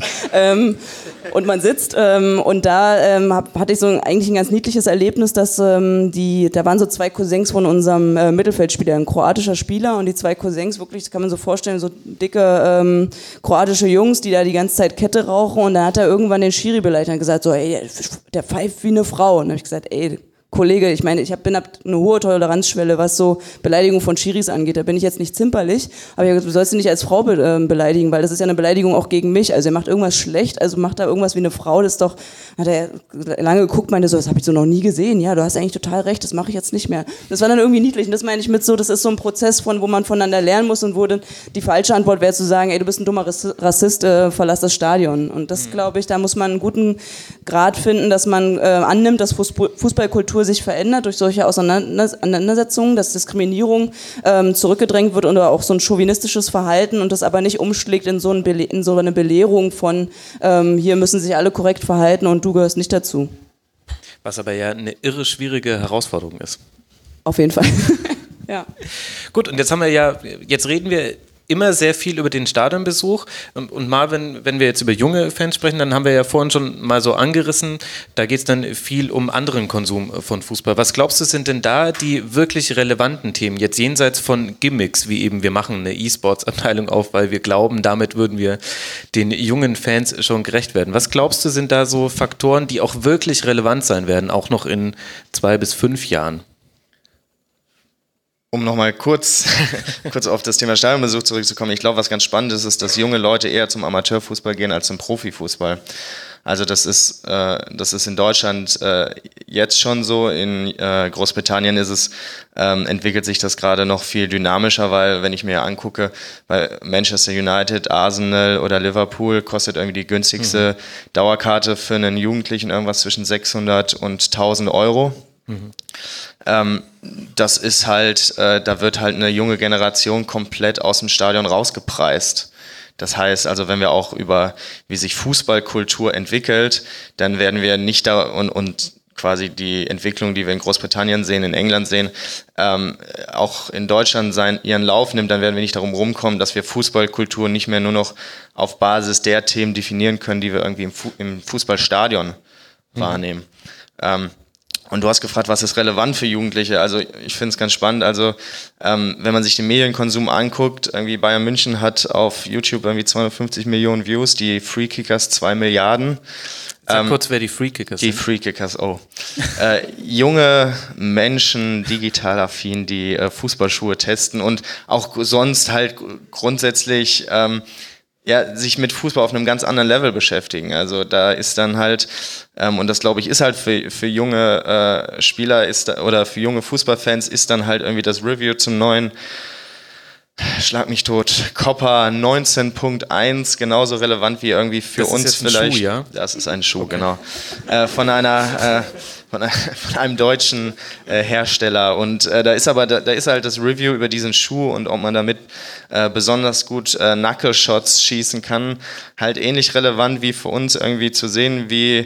und man sitzt und da hatte ich so eigentlich ein ganz niedliches Erlebnis, dass da waren so 2 Cousins von unserem Mittelfeldspieler, ein kroatischer Spieler und die 2 Cousins, wirklich, das kann man so vorstellen, so dicke kroatische Jungs, die da die ganze Zeit Kette rauchen und dann hat er irgendwann den Schiri beleidigt und gesagt so, ey, der pfeift wie eine Frau und dann habe ich gesagt, ey, Kollege, ich meine, ich habe eine hohe Toleranzschwelle, was so Beleidigung von Schiris angeht. Da bin ich jetzt nicht zimperlich, aber ich hab gesagt, du sollst ihn nicht als Frau beleidigen, weil das ist ja eine Beleidigung auch gegen mich. Also er macht irgendwas schlecht, also macht da irgendwas wie eine Frau, das ist doch, hat er lange geguckt, meinte so, das habe ich so noch nie gesehen. Ja, du hast eigentlich total recht, das mache ich jetzt nicht mehr. Das war dann irgendwie niedlich und das meine ich mit so, das ist so ein Prozess wo man voneinander lernen muss und wo dann die falsche Antwort wäre zu sagen, ey, du bist ein dummer Rassist, verlass das Stadion. Und das, glaube ich, da muss man einen guten Grad finden, dass man annimmt, dass Fußballkultur sich verändert durch solche Auseinandersetzungen, dass Diskriminierung zurückgedrängt wird oder auch so ein chauvinistisches Verhalten und das aber nicht umschlägt in so eine Belehrung von hier müssen sich alle korrekt verhalten und du gehörst nicht dazu.
Was aber ja eine irre schwierige Herausforderung ist.
Auf jeden Fall. Ja.
Gut, und jetzt reden wir immer sehr viel über den Stadionbesuch und mal, wenn wir jetzt über junge Fans sprechen, dann haben wir ja vorhin schon mal so angerissen, da geht es dann viel um anderen Konsum von Fußball. Was glaubst du, sind denn da die wirklich relevanten Themen, jetzt jenseits von Gimmicks, wie eben wir machen eine E-Sports-Abteilung auf, weil wir glauben, damit würden wir den jungen Fans schon gerecht werden. Was glaubst du, sind da so Faktoren, die auch wirklich relevant sein werden, auch noch in 2 bis 5 Jahren?
Um nochmal kurz auf das Thema Stadionbesuch zurückzukommen, ich glaube, was ganz spannend ist, dass junge Leute eher zum Amateurfußball gehen als zum Profifußball. Also das ist in Deutschland jetzt schon so, in Großbritannien entwickelt sich das gerade noch viel dynamischer, weil wenn ich mir angucke, bei Manchester United, Arsenal oder Liverpool kostet irgendwie die günstigste Dauerkarte für einen Jugendlichen irgendwas zwischen 600 und 1000 €. Das ist halt, da wird halt eine junge Generation komplett aus dem Stadion rausgepreist. Das heißt also, wenn wir auch über, wie sich Fußballkultur entwickelt, dann werden wir nicht da und quasi die Entwicklung, die wir in Großbritannien sehen, in England sehen, auch in Deutschland ihren Lauf nimmt, dann werden wir nicht darum rumkommen, dass wir Fußballkultur nicht mehr nur noch auf Basis der Themen definieren können, die wir irgendwie im Fußballstadion wahrnehmen. Und du hast gefragt, was ist relevant für Jugendliche? Also ich finde es ganz spannend. Also wenn man sich den Medienkonsum anguckt, irgendwie Bayern München hat auf YouTube irgendwie 250 Millionen Views, die Free Kickers 2 Milliarden.
Sag kurz, wer die Free Kickers sind.
Die Free Kickers, junge Menschen, digital affin, die Fußballschuhe testen und auch sonst halt grundsätzlich sich mit Fußball auf einem ganz anderen Level beschäftigen. Also da ist dann halt, und das glaube ich ist halt für junge Spieler oder für junge Fußballfans ist dann halt irgendwie das Review zum neuen Schlag mich tot, Copa 19.1 genauso relevant wie irgendwie für
das
uns
ist jetzt
vielleicht.
Ein Schuh, ja?
Das ist ein Schuh, okay. Genau. Von einem deutschen Hersteller und da ist halt das Review über diesen Schuh und ob man damit besonders gut Knuckle-Shots schießen kann, halt ähnlich relevant wie für uns irgendwie zu sehen, wie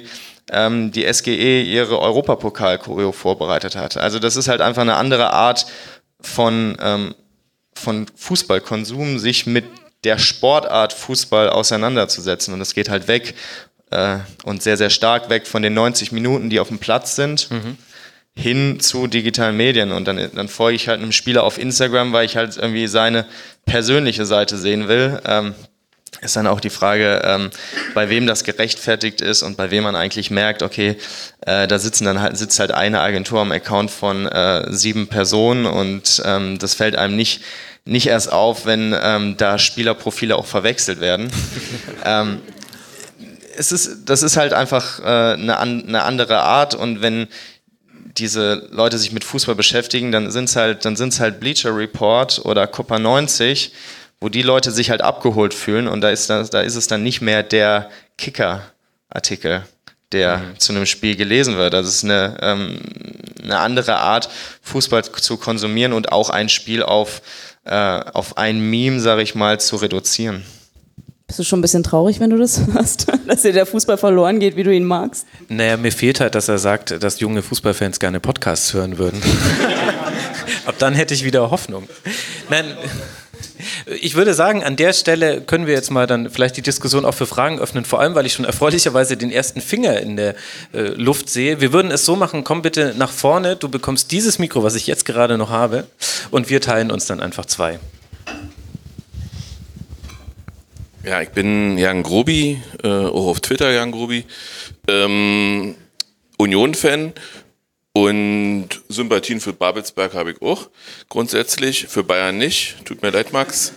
die SGE ihre Europapokal-Choreo vorbereitet hat. Also das ist halt einfach eine andere Art von Fußballkonsum, sich mit der Sportart Fußball auseinanderzusetzen. Und das geht halt weg und sehr, sehr stark weg von den 90 Minuten, die auf dem Platz sind, hin zu digitalen Medien. Und dann folge ich halt einem Spieler auf Instagram, weil ich halt irgendwie seine persönliche Seite sehen will. Ist dann auch die Frage, bei wem das gerechtfertigt ist und bei wem man eigentlich merkt, okay, da sitzt halt eine Agentur am Account von 7 Personen und das fällt einem nicht erst auf, wenn da Spielerprofile auch verwechselt werden. Das ist halt einfach eine andere Art, und wenn diese Leute sich mit Fußball beschäftigen, dann sind's halt Bleacher Report oder Copa 90, wo die Leute sich halt abgeholt fühlen, und da ist es dann nicht mehr der Kicker-Artikel, der zu einem Spiel gelesen wird. Das ist eine andere Art, Fußball zu konsumieren und auch ein Spiel auf ein Meme, sage ich mal, zu reduzieren.
Bist du schon ein bisschen traurig, wenn du das hörst, dass dir der Fußball verloren geht, wie du ihn magst?
Naja, mir fehlt halt, dass er sagt, dass junge Fußballfans gerne Podcasts hören würden. Ab dann hätte ich wieder Hoffnung. Nein, ich würde sagen, an der Stelle können wir jetzt mal dann vielleicht die Diskussion auch für Fragen öffnen, vor allem, weil ich schon erfreulicherweise den ersten Finger in der Luft sehe. Wir würden es so machen, komm bitte nach vorne, du bekommst dieses Mikro, was ich jetzt gerade noch habe, und wir teilen uns dann einfach 2.
Ja, ich bin Jan Grobi, auch auf Twitter Jan Grobi, Union-Fan, und Sympathien für Babelsberg habe ich auch, grundsätzlich, für Bayern nicht, tut mir leid, Max.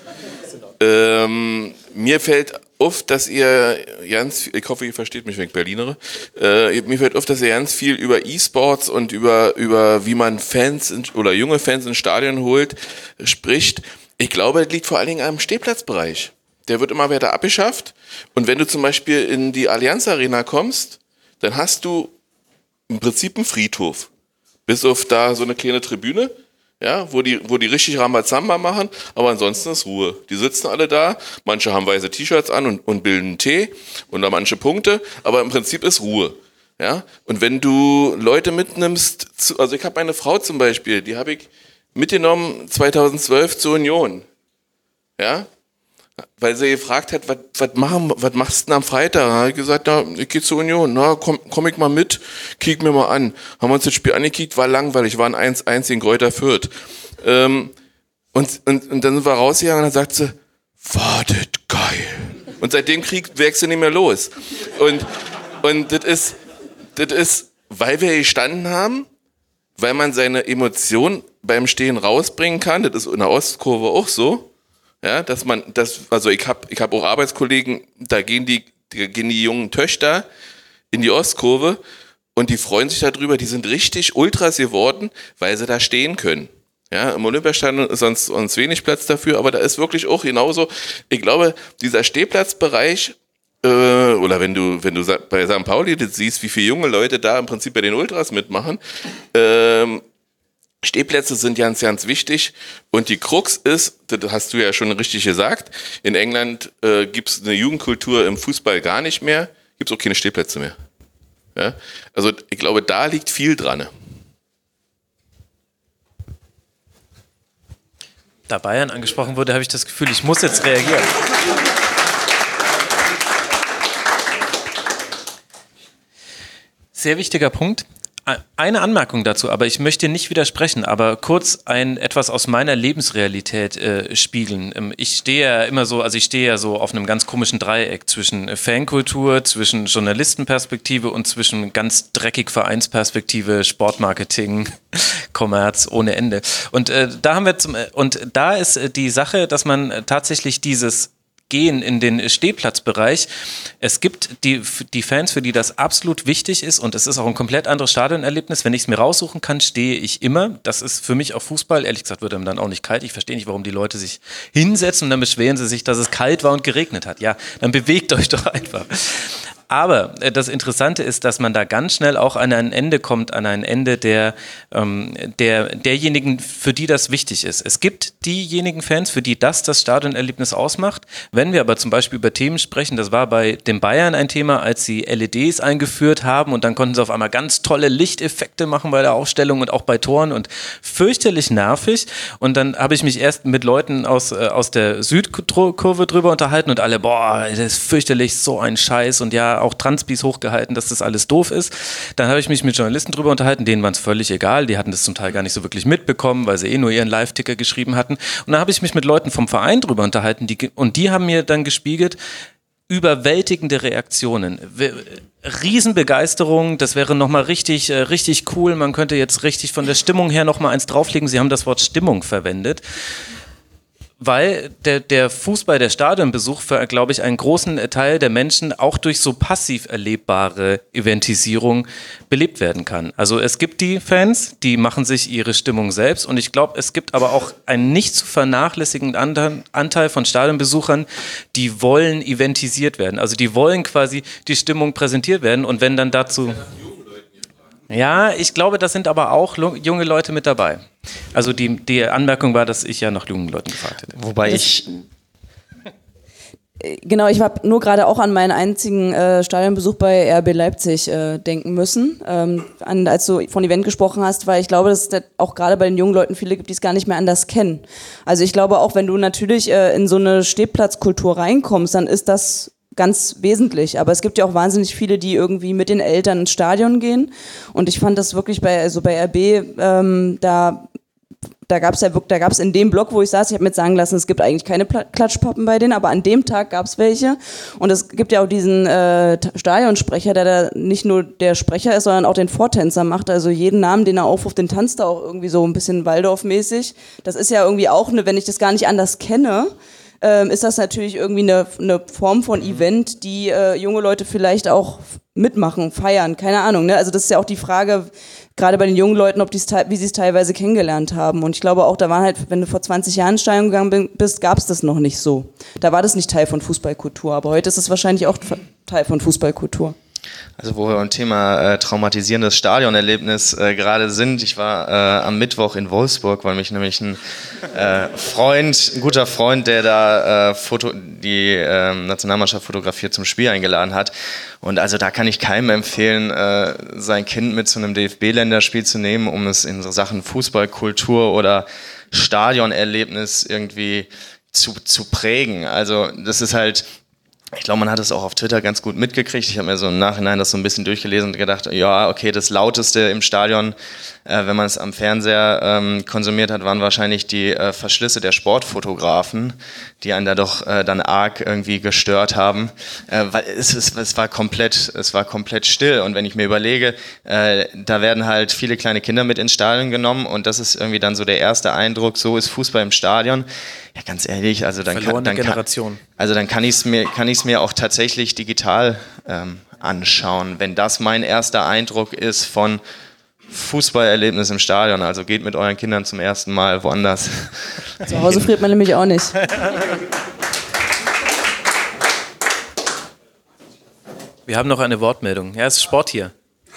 Mir fällt auf, dass ihr ganz, ich hoffe, ihr versteht mich, wenn ich Berlinere, mir fällt auf, dass ihr ganz viel über E-Sports und über wie man Fans oder junge Fans ins Stadion holt, spricht. Ich glaube, das liegt vor allen Dingen am Stehplatzbereich. Der wird immer weiter abgeschafft. Und wenn du zum Beispiel in die Allianz Arena kommst, dann hast du im Prinzip einen Friedhof. Bis auf da so eine kleine Tribüne, ja, wo die richtig Rambazamba machen, aber ansonsten ist Ruhe. Die sitzen alle da, manche haben weiße T-Shirts an und bilden Tee und da manche Punkte, aber im Prinzip ist Ruhe. Ja? Und wenn du Leute mitnimmst, also ich habe eine Frau zum Beispiel, die habe ich mitgenommen 2012 zur Union. Ja? Weil sie gefragt hat, was machst du denn am Freitag? Da habe ich gesagt, na, ich gehe zur Union. Na, komm ich mal mit, kick mir mal an. Haben wir uns das Spiel angekickt, war langweilig, waren 1-1 in Greuther Fürth. Und dann sind wir rausgegangen und dann sagt sie, war das geil. Und seitdem wächst sie nicht mehr los. Und das ist, weil wir gestanden haben, weil man seine Emotionen beim Stehen rausbringen kann. Das ist in der Ostkurve auch so. Ja, also ich hab auch Arbeitskollegen, da gehen die jungen Töchter in die Ostkurve und die freuen sich darüber, die sind richtig Ultras geworden, weil sie da stehen können. Ja, im Olympiastadion ist sonst wenig Platz dafür, aber da ist wirklich auch genauso, ich glaube, dieser Stehplatzbereich, oder wenn du bei St. Pauli das siehst, wie viele junge Leute da im Prinzip bei den Ultras mitmachen, Stehplätze sind ganz, ganz wichtig, und die Krux ist, das hast du ja schon richtig gesagt, in England gibt es eine Jugendkultur im Fußball gar nicht mehr, gibt es auch keine Stehplätze mehr. Ja? Also ich glaube, da liegt viel dran.
Da Bayern angesprochen wurde, habe ich das Gefühl, ich muss jetzt reagieren. Sehr wichtiger Punkt. Eine Anmerkung dazu, aber ich möchte nicht widersprechen, aber kurz etwas aus meiner Lebensrealität spiegeln. Ich stehe ja so auf einem ganz komischen Dreieck zwischen Fankultur, zwischen Journalistenperspektive und zwischen ganz dreckig Vereinsperspektive, Sportmarketing, Kommerz ohne Ende. Und da ist die Sache, dass man tatsächlich dieses Gehen in den Stehplatzbereich. Es gibt die Fans, für die das absolut wichtig ist, und es ist auch ein komplett anderes Stadionerlebnis. Wenn ich es mir raussuchen kann, stehe ich immer. Das ist für mich auch Fußball. Ehrlich gesagt wird einem dann auch nicht kalt. Ich verstehe nicht, warum die Leute sich hinsetzen und dann beschweren sie sich, dass es kalt war und geregnet hat. Ja, dann bewegt euch doch einfach. Aber das Interessante ist, dass man da ganz schnell auch an ein Ende kommt, an ein Ende derjenigen, für die das wichtig ist. Es gibt diejenigen Fans, für die das Stadionerlebnis ausmacht. Wenn wir aber zum Beispiel über Themen sprechen, das war bei den Bayern ein Thema, als sie LEDs eingeführt haben und dann konnten sie auf einmal ganz tolle Lichteffekte machen bei der Aufstellung und auch bei Toren und fürchterlich nervig. Und dann habe ich mich erst mit Leuten aus der Südkurve drüber unterhalten und alle, boah, das ist fürchterlich, so ein Scheiß und ja, auch Transpis hochgehalten, dass das alles doof ist. Dann habe ich mich mit Journalisten drüber unterhalten, denen war es völlig egal, die hatten das zum Teil gar nicht so wirklich mitbekommen, weil sie nur ihren Live-Ticker geschrieben hatten. Und dann habe ich mich mit Leuten vom Verein drüber unterhalten und die haben mir dann gespiegelt, überwältigende Reaktionen. Riesenbegeisterung, das wäre nochmal richtig cool, man könnte jetzt richtig von der Stimmung her nochmal eins drauflegen, sie haben das Wort Stimmung verwendet. Weil der Fußball, der Stadionbesuch für, glaube ich, einen großen Teil der Menschen auch durch so passiv erlebbare Eventisierung belebt werden kann. Also es gibt die Fans, die machen sich ihre Stimmung selbst und ich glaube, es gibt aber auch einen nicht zu vernachlässigenden Anteil von Stadionbesuchern, die wollen eventisiert werden. Also die wollen quasi die Stimmung präsentiert werden und wenn dann dazu... Ja, ich glaube, das sind aber auch junge Leute mit dabei. Also die Anmerkung war, dass ich ja nach jungen Leuten gefragt hätte.
Wobei ich...
Genau, ich habe nur gerade auch an meinen einzigen Stadionbesuch bei RB Leipzig denken müssen, als du von Event gesprochen hast, weil ich glaube, dass es auch gerade bei den jungen Leuten viele gibt, die es gar nicht mehr anders kennen. Also ich glaube auch, wenn du natürlich in so eine Stehplatzkultur reinkommst, dann ist das ganz wesentlich, aber es gibt ja auch wahnsinnig viele, die irgendwie mit den Eltern ins Stadion gehen und ich fand das wirklich bei RB, da gab es in dem Block, wo ich saß, ich habe mir jetzt sagen lassen, es gibt eigentlich keine Klatschpappen bei denen, aber an dem Tag gab es welche und es gibt ja auch diesen Stadionsprecher, der da nicht nur der Sprecher ist, sondern auch den Vortänzer macht, also jeden Namen, den er aufruft, den tanzt er auch irgendwie so ein bisschen Waldorf-mäßig. Das ist ja irgendwie auch wenn ich das gar nicht anders kenne, ist das natürlich irgendwie eine Form von Event, die junge Leute vielleicht auch mitmachen, feiern, keine Ahnung. Ne? Also das ist ja auch die Frage, gerade bei den jungen Leuten, wie sie es teilweise kennengelernt haben. Und ich glaube auch, da waren halt, wenn du vor 20 Jahren in Stadion gegangen bist, gab es das noch nicht so. Da war das nicht Teil von Fußballkultur, aber heute ist es wahrscheinlich auch Teil von Fußballkultur.
Also wo wir beim Thema traumatisierendes Stadionerlebnis gerade sind, ich war am Mittwoch in Wolfsburg, weil mich nämlich ein guter Freund, der da die Nationalmannschaft fotografiert, zum Spiel eingeladen hat. Und also da kann ich keinem empfehlen, sein Kind mit zu einem DFB-Länderspiel zu nehmen, um es in Sachen Fußballkultur oder Stadionerlebnis irgendwie zu prägen. Also das ist halt... Ich glaube, man hat es auch auf Twitter ganz gut mitgekriegt. Ich habe mir so im Nachhinein das so ein bisschen durchgelesen und gedacht, ja, okay, das Lauteste im Stadion, wenn man es am Fernseher konsumiert hat, waren wahrscheinlich die Verschlüsse der Sportfotografen, die einen da doch dann arg irgendwie gestört haben, weil es war komplett still. Und wenn ich mir überlege, da werden halt viele kleine Kinder mit ins Stadion genommen und das ist irgendwie dann so der erste Eindruck, so ist Fußball im Stadion. Ja, ganz ehrlich, also dann kann ich es mir auch tatsächlich digital anschauen, wenn das mein erster Eindruck ist von Fußballerlebnis im Stadion. Also geht mit euren Kindern zum ersten Mal woanders.
Zu Hause friert man nämlich auch nicht.
Wir haben noch eine Wortmeldung. Ja, es ist Sport hier.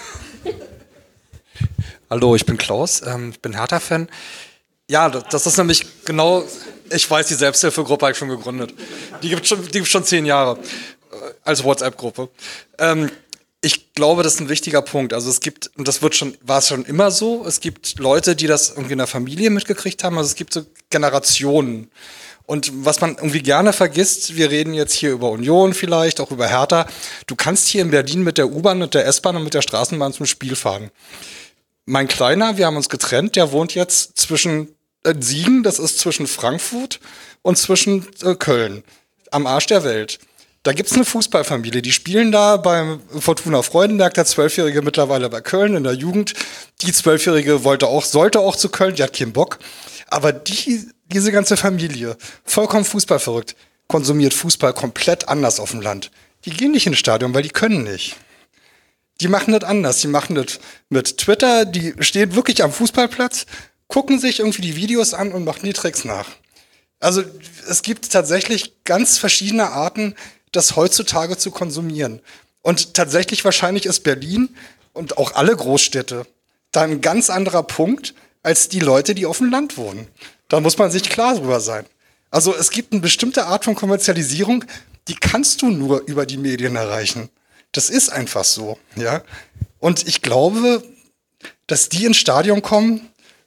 Hallo, ich bin Klaus, ich bin Hertha-Fan. Ja, das ist nämlich genau, ich weiß, die Selbsthilfegruppe habe ich schon gegründet. Die gibt schon 10 Jahre als WhatsApp-Gruppe. Ich glaube, das ist ein wichtiger Punkt. Also es gibt, und war es schon immer so, es gibt Leute, die das irgendwie in der Familie mitgekriegt haben. Also es gibt so Generationen. Und was man irgendwie gerne vergisst, wir reden jetzt hier über Union vielleicht, auch über Hertha. Du kannst hier in Berlin mit der U-Bahn, mit der S-Bahn und mit der Straßenbahn zum Spiel fahren. Mein Kleiner, wir haben uns getrennt, der wohnt jetzt zwischen Siegen, das ist zwischen Frankfurt und zwischen Köln, am Arsch der Welt. Da gibt's eine Fußballfamilie, die spielen da beim Fortuna Freudenberg, der 12-Jährige mittlerweile bei Köln in der Jugend. Die 12-Jährige sollte auch zu Köln, die hat keinen Bock. Aber diese ganze Familie, vollkommen fußballverrückt, konsumiert Fußball komplett anders auf dem Land. Die gehen nicht ins Stadion, weil die können nicht. Die machen das anders, die machen das mit Twitter, die stehen wirklich am Fußballplatz, gucken sich irgendwie die Videos an und machen die Tricks nach. Also es gibt tatsächlich ganz verschiedene Arten, das heutzutage zu konsumieren. Und tatsächlich wahrscheinlich ist Berlin und auch alle Großstädte da ein ganz anderer Punkt als die Leute, die auf dem Land wohnen. Da muss man sich klar drüber sein. Also es gibt eine bestimmte Art von Kommerzialisierung, die kannst du nur über die Medien erreichen. Das ist einfach so, ja. Und ich glaube, dass die ins Stadion kommen,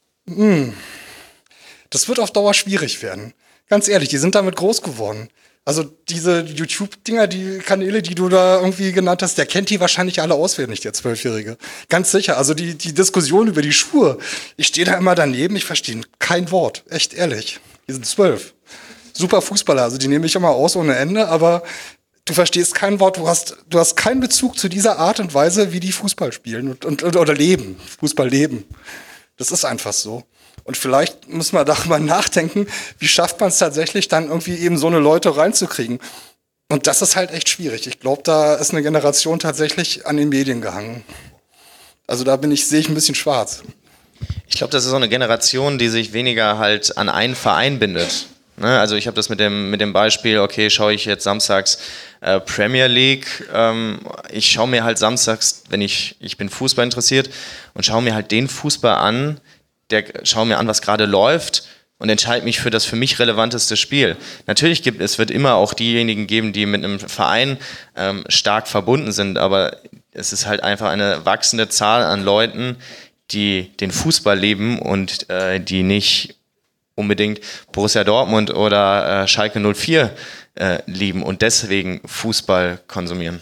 das wird auf Dauer schwierig werden. Ganz ehrlich, die sind damit groß geworden. Also diese YouTube-Dinger, die Kanäle, die du da irgendwie genannt hast, der kennt die wahrscheinlich alle auswendig, der 12-Jährige. Ganz sicher. Also die Diskussion über die Schuhe, ich stehe da immer daneben, ich verstehe kein Wort. Echt ehrlich. Die sind 12. Super Fußballer, also die nehme ich immer aus ohne Ende, aber du verstehst kein Wort, du hast keinen Bezug zu dieser Art und Weise, wie die Fußball spielen oder leben, Fußball leben. Das ist einfach so. Und vielleicht müssen wir darüber nachdenken, wie schafft man es tatsächlich dann irgendwie eben so eine Leute reinzukriegen. Und das ist halt echt schwierig. Ich glaube, da ist eine Generation tatsächlich an den Medien gehangen. Also da sehe ich ein bisschen schwarz.
Ich glaube, das ist so eine Generation, die sich weniger halt an einen Verein bindet. Ne? Also ich habe das mit dem Beispiel, okay, schaue ich jetzt samstags Premier League, ich schaue mir halt samstags, wenn ich bin Fußball interessiert und schaue mir halt den Fußball an, schaue mir an, was gerade läuft und entscheide mich für das für mich relevanteste Spiel. Natürlich wird immer auch diejenigen geben, die mit einem Verein stark verbunden sind, aber es ist halt einfach eine wachsende Zahl an Leuten, die den Fußball leben und die nicht unbedingt Borussia Dortmund oder Schalke 04 lieben und deswegen Fußball konsumieren.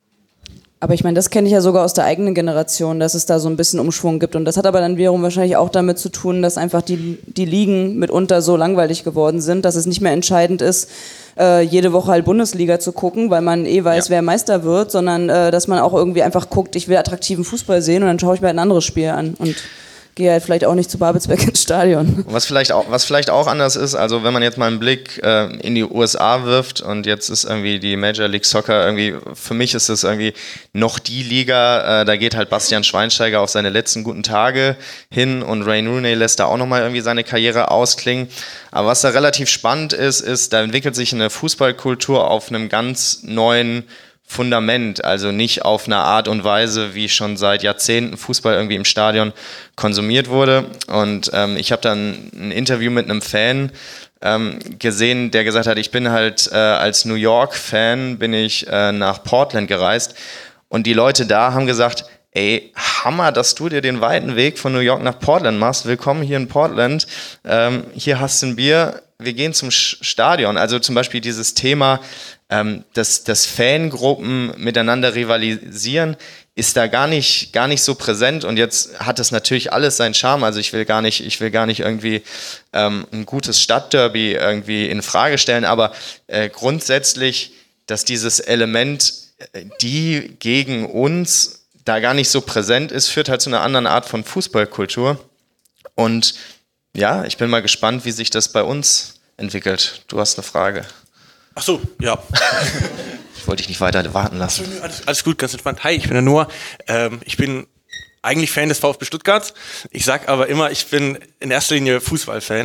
Aber ich meine, das kenne ich ja sogar aus der eigenen Generation, dass es da so ein bisschen Umschwung gibt. Und das hat aber dann wiederum wahrscheinlich auch damit zu tun, dass einfach die Ligen mitunter so langweilig geworden sind, dass es nicht mehr entscheidend ist, jede Woche halt Bundesliga zu gucken, weil man weiß, wer Meister wird, sondern dass man auch irgendwie einfach guckt, ich will attraktiven Fußball sehen und dann schaue ich mir halt ein anderes Spiel an und gehe halt vielleicht auch nicht zu Babelsberg ins Stadion.
Was vielleicht auch anders ist, also wenn man jetzt mal einen Blick in die USA wirft und jetzt ist irgendwie die Major League Soccer irgendwie, für mich ist es irgendwie noch die Liga, da geht halt Bastian Schweinsteiger auf seine letzten guten Tage hin und Wayne Rooney lässt da auch nochmal irgendwie seine Karriere ausklingen. Aber was da relativ spannend ist, da entwickelt sich eine Fußballkultur auf einem ganz neuen Fundament, also nicht auf eine Art und Weise, wie schon seit Jahrzehnten Fußball irgendwie im Stadion konsumiert wurde. Und ich habe dann ein Interview mit einem Fan gesehen, der gesagt hat, ich bin halt als New York-Fan bin ich nach Portland gereist und die Leute da haben gesagt, ey, Hammer, dass du dir den weiten Weg von New York nach Portland machst. Willkommen hier in Portland. Hier hast du ein Bier. Wir gehen zum Stadion. Also zum Beispiel dieses Thema, dass Fangruppen miteinander rivalisieren, ist da gar nicht so präsent. Und jetzt hat das natürlich alles seinen Charme. Also ich will gar nicht irgendwie ein gutes Stadtderby irgendwie in Frage stellen. Aber grundsätzlich, dass dieses Element, die gegen uns, da gar nicht so präsent ist, führt halt zu einer anderen Art von Fußballkultur. Und ja, ich bin mal gespannt, wie sich das bei uns entwickelt. Du hast eine Frage.
Ach so, ja.
Ich wollte dich nicht weiter warten lassen.
Alles gut, ganz entspannt. Hi, ich bin der Noah. Ich bin eigentlich Fan des VfB Stuttgarts. Ich sag aber immer, ich bin in erster Linie Fußballfan.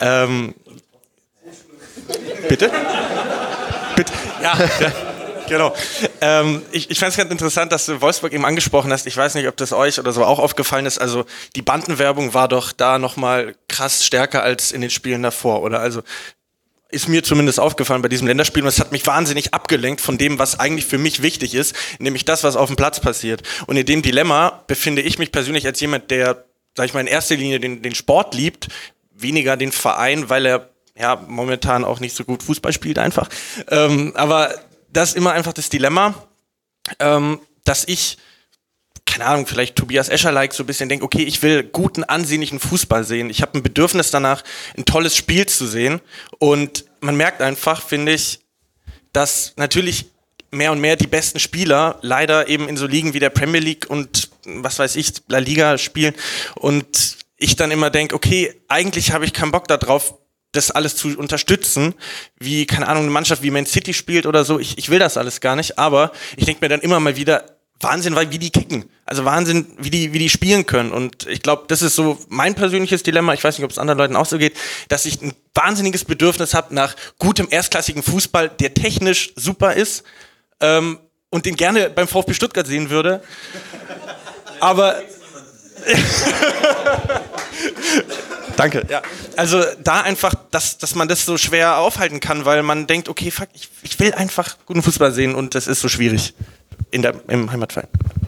Bitte? Bitte? Ja. Genau. Ich fand es ganz interessant, dass du Wolfsburg eben angesprochen hast. Ich weiß nicht, ob das euch oder so auch aufgefallen ist. Also die Bandenwerbung war doch da nochmal krass stärker als in den Spielen davor, oder? Also ist mir zumindest aufgefallen bei diesem Länderspiel. Und es hat mich wahnsinnig abgelenkt von dem, was eigentlich für mich wichtig ist, nämlich das, was auf dem Platz passiert. Und in dem Dilemma befinde ich mich persönlich als jemand, der, sag ich mal, in erster Linie den Sport liebt, weniger den Verein, weil er ja momentan auch nicht so gut Fußball spielt einfach. Aber das ist immer einfach das Dilemma, dass ich, keine Ahnung, vielleicht Tobias Escher-like so ein bisschen denke, okay, ich will guten, ansehnlichen Fußball sehen. Ich habe ein Bedürfnis danach, ein tolles Spiel zu sehen. Und man merkt einfach, finde ich, dass natürlich mehr und mehr die besten Spieler leider eben in so Ligen wie der Premier League und was weiß ich, La Liga spielen. Und ich dann immer denke, okay, eigentlich habe ich keinen Bock darauf, das alles zu unterstützen, wie, keine Ahnung, eine Mannschaft wie Man City spielt oder so. Ich will das alles gar nicht, aber ich denke mir dann immer mal wieder, Wahnsinn, wie die kicken. Also Wahnsinn, wie die spielen können. Und ich glaube, das ist so mein persönliches Dilemma. Ich weiß nicht, ob es anderen Leuten auch so geht, dass ich ein wahnsinniges Bedürfnis habe nach gutem, erstklassigen Fußball, der technisch super ist, und den gerne beim VfB Stuttgart sehen würde. Aber danke. Ja. Also da einfach, dass man das so schwer aufhalten kann, weil man denkt, okay, fuck, ich will einfach guten Fußball sehen und das ist so schwierig im Heimatverein.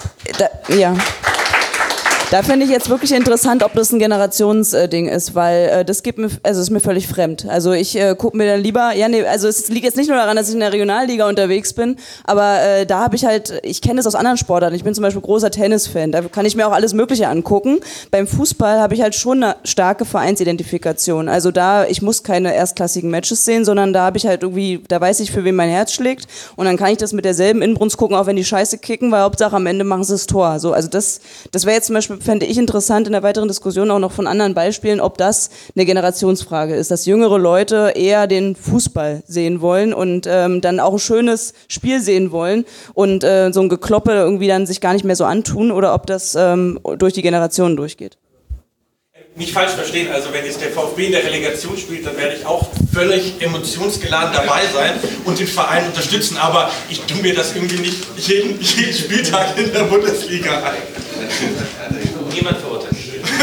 Da finde ich jetzt wirklich interessant, ob das ein Generationsding ist, weil das ist mir völlig fremd. Also ich gucke mir dann lieber, also es liegt jetzt nicht nur daran, dass ich in der Regionalliga unterwegs bin, aber da habe ich kenne es aus anderen Sportarten. Ich bin zum Beispiel großer Tennisfan, da kann ich mir auch alles Mögliche angucken. Beim Fußball habe ich halt schon eine starke Vereinsidentifikation. Also ich muss keine erstklassigen Matches sehen, sondern da habe ich halt irgendwie, da weiß ich, für wen mein Herz schlägt und dann kann ich das mit derselben Inbrunst gucken, auch wenn die Scheiße kicken, weil Hauptsache am Ende machen sie das Tor. So, also das wäre jetzt zum Beispiel, fände ich interessant in der weiteren Diskussion auch noch von anderen Beispielen, ob das eine Generationsfrage ist, dass jüngere Leute eher den Fußball sehen wollen und dann auch ein schönes Spiel sehen wollen und so ein Gekloppe irgendwie dann sich gar nicht mehr so antun oder ob das durch die Generationen durchgeht.
Nicht falsch verstehen, also wenn jetzt der VfB in der Relegation spielt, dann werde ich auch völlig emotionsgeladen dabei sein und den Verein unterstützen, aber ich tue mir das irgendwie nicht jeden Spieltag in der Bundesliga ein.
Niemand verurteilt.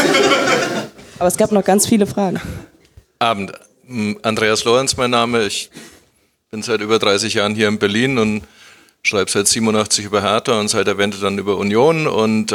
Aber es gab noch ganz viele Fragen.
Abend. Andreas Lorenz mein Name. Ich bin seit über 30 Jahren hier in Berlin und schreibe seit 87 über Hertha und seit der Wende dann über Union und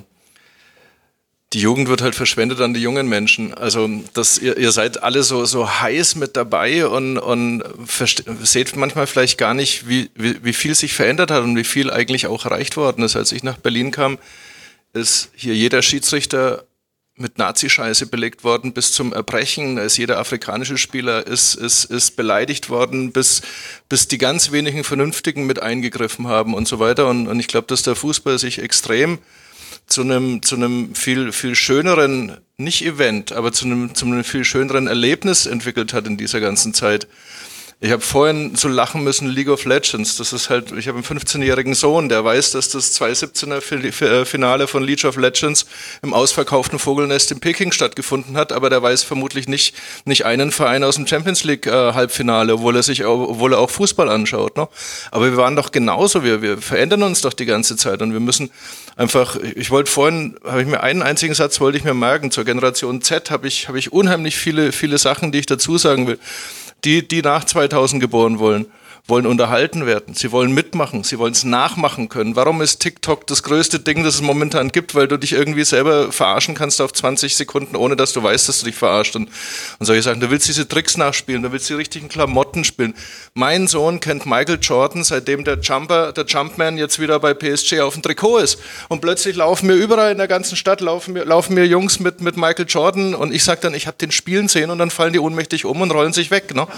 die Jugend wird halt verschwendet an die jungen Menschen. Also ihr seid alle so heiß mit dabei und seht manchmal vielleicht gar nicht, wie viel sich verändert hat und wie viel eigentlich auch erreicht worden ist. Als ich nach Berlin kam, ist hier jeder Schiedsrichter mit Nazi-Scheiße belegt worden bis zum Erbrechen. Da ist jeder afrikanische Spieler ist beleidigt worden, bis die ganz wenigen Vernünftigen mit eingegriffen haben und so weiter. Und ich glaube, dass der Fußball sich extrem zu einem viel schöneren, nicht Event, aber zu einem viel schöneren Erlebnis entwickelt hat in dieser ganzen Zeit. Ich habe vorhin so lachen müssen, League of Legends, das ist halt, ich habe einen 15-jährigen Sohn, der weiß, dass das 2017er Finale von League of Legends im ausverkauften Vogelnest in Peking stattgefunden hat, aber der weiß vermutlich nicht einen Verein aus dem Champions League Halbfinale, obwohl er auch Fußball anschaut. Ne? Aber wir waren doch genauso, wir verändern uns doch die ganze Zeit und wir müssen einfach, habe ich mir einen einzigen Satz merken, zur Generation Z habe ich unheimlich viele Sachen, die ich dazu sagen will. Die nach 2000 geboren wollen unterhalten werden. Sie wollen mitmachen, sie wollen es nachmachen können. Warum ist TikTok das größte Ding, das es momentan gibt? Weil du dich irgendwie selber verarschen kannst auf 20 Sekunden, ohne dass du weißt, dass du dich verarscht. Und solche Sachen. Du willst diese Tricks nachspielen, du willst die richtigen Klamotten spielen. Mein Sohn kennt Michael Jordan, seitdem der Jumpman jetzt wieder bei PSG auf dem Trikot ist. Und plötzlich laufen mir überall in der ganzen Stadt laufen mir Jungs mit Michael Jordan und ich sag dann, ich habe den spielen sehen und dann fallen die ohnmächtig um und rollen sich weg. Ne?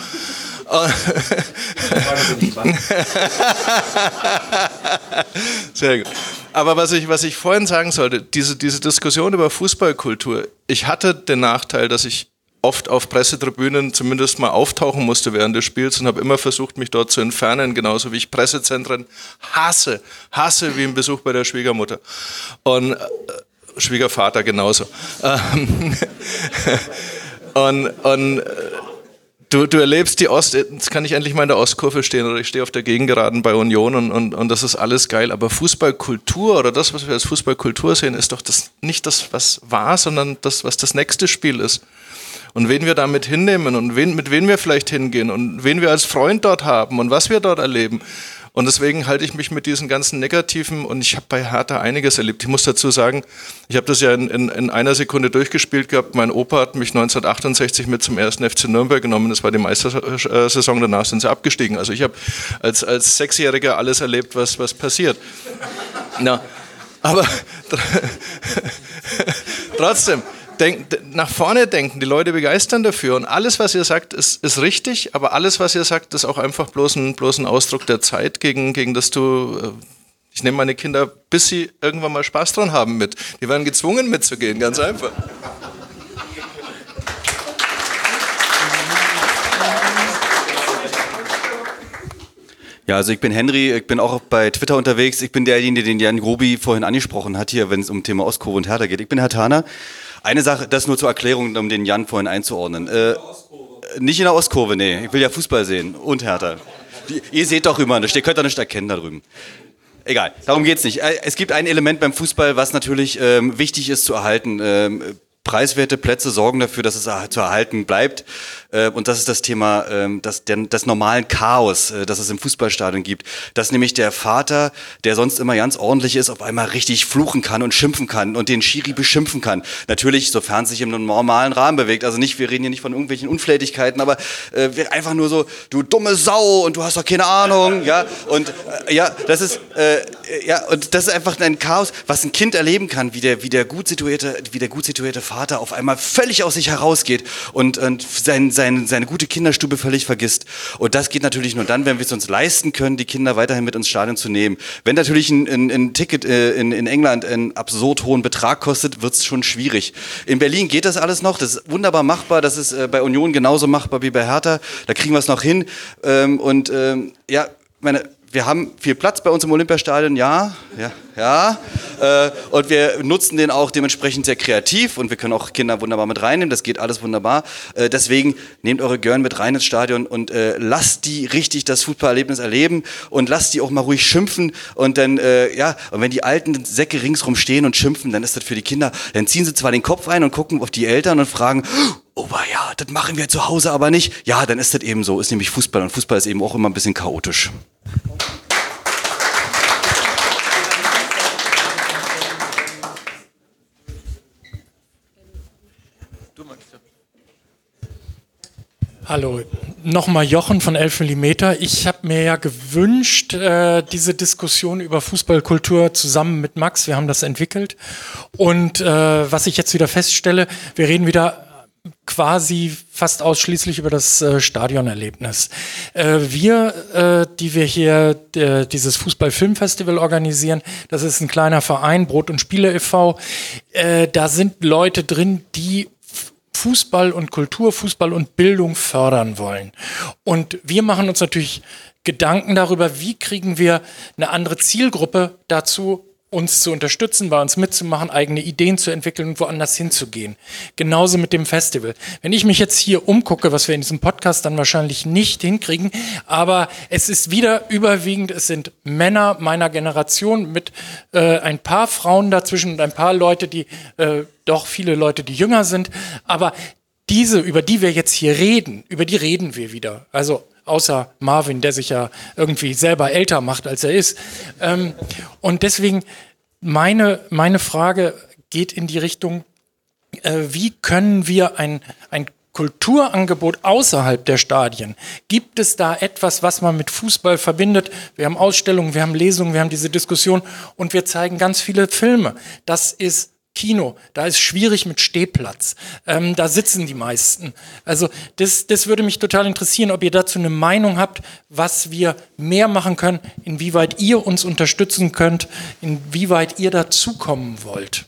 Sehr gut. Aber was ich vorhin sagen sollte, diese Diskussion über Fußballkultur, ich hatte den Nachteil, dass ich oft auf Pressetribünen zumindest mal auftauchen musste während des Spiels und habe immer versucht, mich dort zu entfernen, genauso wie ich Pressezentren hasse wie ein Besuch bei der Schwiegermutter. Und Schwiegervater genauso. Du erlebst jetzt kann ich endlich mal in der Ostkurve stehen oder ich stehe auf der Gegengeraden bei Union und das ist alles geil, aber Fußballkultur oder das, was wir als Fußballkultur sehen, ist doch nicht das, was war, sondern das, was das nächste Spiel ist. Und wen wir damit hinnehmen und mit wem wir vielleicht hingehen und wen wir als Freund dort haben und was wir dort erleben. Und deswegen halte ich mich mit diesen ganzen Negativen und ich habe bei Hertha einiges erlebt. Ich muss dazu sagen, ich habe das ja in einer Sekunde durchgespielt gehabt. Mein Opa hat mich 1968 mit zum 1. FC Nürnberg genommen. Das war die Meistersaison, danach sind sie abgestiegen. Also ich habe als Sechsjähriger alles erlebt, was passiert. Na, aber trotzdem. Nach vorne denken, die Leute begeistern dafür und alles, was ihr sagt, ist richtig, aber alles, was ihr sagt, ist auch einfach bloß ein Ausdruck der Zeit, gegen das ich nehme meine Kinder, bis sie irgendwann mal Spaß dran haben mit. Die werden gezwungen mitzugehen, ganz einfach.
Ja, also ich bin Henry, ich bin auch bei Twitter unterwegs. Ich bin derjenige, den Jan Grobi vorhin angesprochen hat hier, wenn es um Thema Ostkurve und Hertha geht. Ich bin Herthaner. Eine Sache, das nur zur Erklärung, um den Jan vorhin einzuordnen. Nicht in der Ostkurve, nee. Ich will ja Fußball sehen und Hertha. Ihr seht doch immer, ihr könnt doch nicht erkennen da drüben. Egal, darum geht's nicht. Es gibt ein Element beim Fußball, was natürlich wichtig ist zu erhalten. Preiswerte Plätze sorgen dafür, dass es zu erhalten bleibt. Und das ist das Thema des normalen Chaos, das es im Fußballstadion gibt. Dass nämlich der Vater, der sonst immer ganz ordentlich ist, auf einmal richtig fluchen kann und schimpfen kann und den Schiri beschimpfen kann. Natürlich, sofern es sich im normalen Rahmen bewegt. Also nicht, wir reden hier nicht von irgendwelchen Unflätigkeiten, aber einfach nur so, du dumme Sau und du hast doch keine Ahnung. Ja, und das ist einfach ein Chaos, was ein Kind erleben kann, wie der gut situierte Vater auf einmal völlig aus sich herausgeht und seine gute Kinderstube völlig vergisst. Und das geht natürlich nur dann, wenn wir es uns leisten können, die Kinder weiterhin mit ins Stadion zu nehmen. Wenn natürlich ein Ticket in England einen absurd hohen Betrag kostet, wird es schon schwierig. In Berlin geht das alles noch, das ist wunderbar machbar, das ist bei Union genauso machbar wie bei Hertha, da kriegen wir es noch hin. Wir haben viel Platz bei uns im Olympiastadion, ja. Und wir nutzen den auch dementsprechend sehr kreativ und wir können auch Kinder wunderbar mit reinnehmen, das geht alles wunderbar. Deswegen nehmt eure Gören mit rein ins Stadion und lasst die richtig das Fußballerlebnis erleben und lasst die auch mal ruhig schimpfen und dann, und wenn die alten Säcke ringsrum stehen und schimpfen, dann ist das für die Kinder, dann ziehen sie zwar den Kopf ein und gucken auf die Eltern und fragen, oh ja, das machen wir zu Hause aber nicht. Ja, dann ist das eben so, ist nämlich Fußball und Fußball ist eben auch immer ein bisschen chaotisch.
Hallo, nochmal Jochen von 11 mm. Ich habe mir ja gewünscht, diese Diskussion über Fußballkultur zusammen mit Max, wir haben das entwickelt. Und was ich jetzt wieder feststelle, wir reden wieder quasi fast ausschließlich über das Stadionerlebnis. Wir, die wir hier dieses Fußball-Filmfestival organisieren, das ist ein kleiner Verein, Brot und Spiele e.V., da sind Leute drin, die Fußball und Kultur, Fußball und Bildung fördern wollen. Und wir machen uns natürlich Gedanken darüber, wie kriegen wir eine andere Zielgruppe dazu, uns zu unterstützen, bei uns mitzumachen, eigene Ideen zu entwickeln und woanders hinzugehen. Genauso mit dem Festival. Wenn ich mich jetzt hier umgucke, was wir in diesem Podcast dann wahrscheinlich nicht hinkriegen, aber es ist wieder überwiegend, es sind Männer meiner Generation mit ein paar Frauen dazwischen und ein paar Leute, doch viele Leute, die jünger sind, aber diese, über die wir jetzt hier reden, über die reden wir wieder. Also außer Marvin, der sich ja irgendwie selber älter macht, als er ist. Und deswegen, meine Frage geht in die Richtung, wie können wir ein Kulturangebot außerhalb der Stadien, gibt es da etwas, was man mit Fußball verbindet? Wir haben Ausstellungen, wir haben Lesungen, wir haben diese Diskussion und wir zeigen ganz viele Filme. Das ist Kino, da ist schwierig mit Stehplatz, da sitzen die meisten. Also das würde mich total interessieren, ob ihr dazu eine Meinung habt, was wir mehr machen können, inwieweit ihr uns unterstützen könnt, inwieweit ihr dazukommen wollt.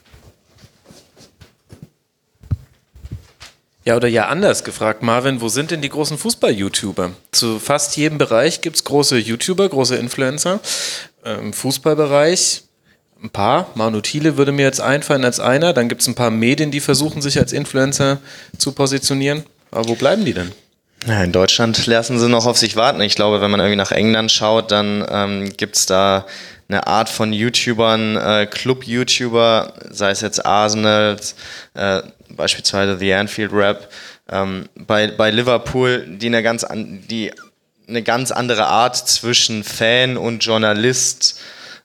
Ja, oder ja anders gefragt, Marvin, wo sind denn die großen Fußball-YouTuber? Zu fast jedem Bereich gibt es große YouTuber, große Influencer. Im Fußballbereich ein paar. Manu Thiele würde mir jetzt einfallen als einer. Dann gibt es ein paar Medien, die versuchen, sich als Influencer zu positionieren. Aber wo bleiben die denn?
Ja, in Deutschland lassen sie noch auf sich warten. Ich glaube, wenn man irgendwie nach England schaut, dann gibt es da eine Art von YouTubern, Club-YouTuber, sei es jetzt Arsenal, beispielsweise The Anfield Rap, bei Liverpool, die eine ganz andere Art zwischen Fan und Journalist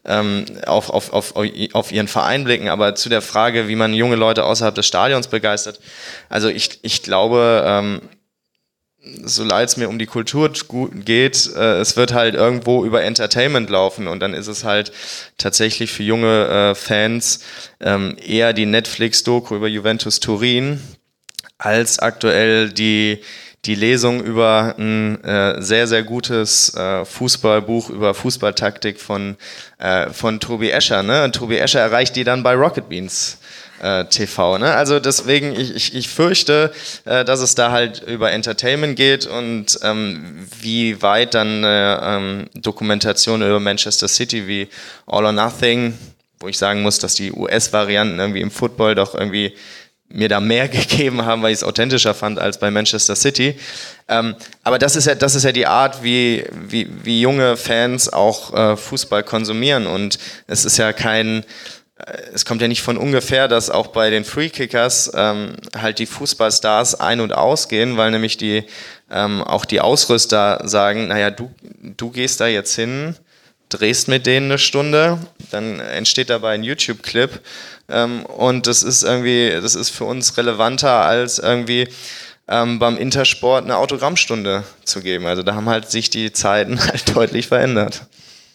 auf ihren Verein blicken, aber zu der Frage, wie man junge Leute außerhalb des Stadions begeistert, also ich glaube, so leid es mir um die Kultur geht, es wird halt irgendwo über Entertainment laufen und dann ist es halt tatsächlich für junge Fans eher die Netflix-Doku über Juventus Turin als aktuell die Lesung über ein sehr, sehr gutes Fußballbuch über Fußballtaktik von Tobi Escher. Ne? Und Tobi Escher erreicht die dann bei Rocket Beans TV. Ne? Also deswegen, ich fürchte, dass es da halt über Entertainment geht und wie weit dann Dokumentation über Manchester City wie All or Nothing, wo ich sagen muss, dass die US-Varianten irgendwie im Football doch irgendwie mir da mehr gegeben haben, weil ich es authentischer fand als bei Manchester City. Aber das ist ja die Art, wie junge Fans auch Fußball konsumieren. Und es ist ja es kommt ja nicht von ungefähr, dass auch bei den Freekickers halt die Fußballstars ein- und ausgehen, weil nämlich auch die Ausrüster sagen, naja, du gehst da jetzt hin, drehst mit denen eine Stunde, dann entsteht dabei ein YouTube-Clip und das ist für uns relevanter als irgendwie beim Intersport eine Autogrammstunde zu geben. Also da haben halt sich die Zeiten halt deutlich verändert.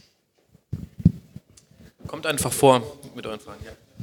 Kommt einfach vor mit euren Fragen.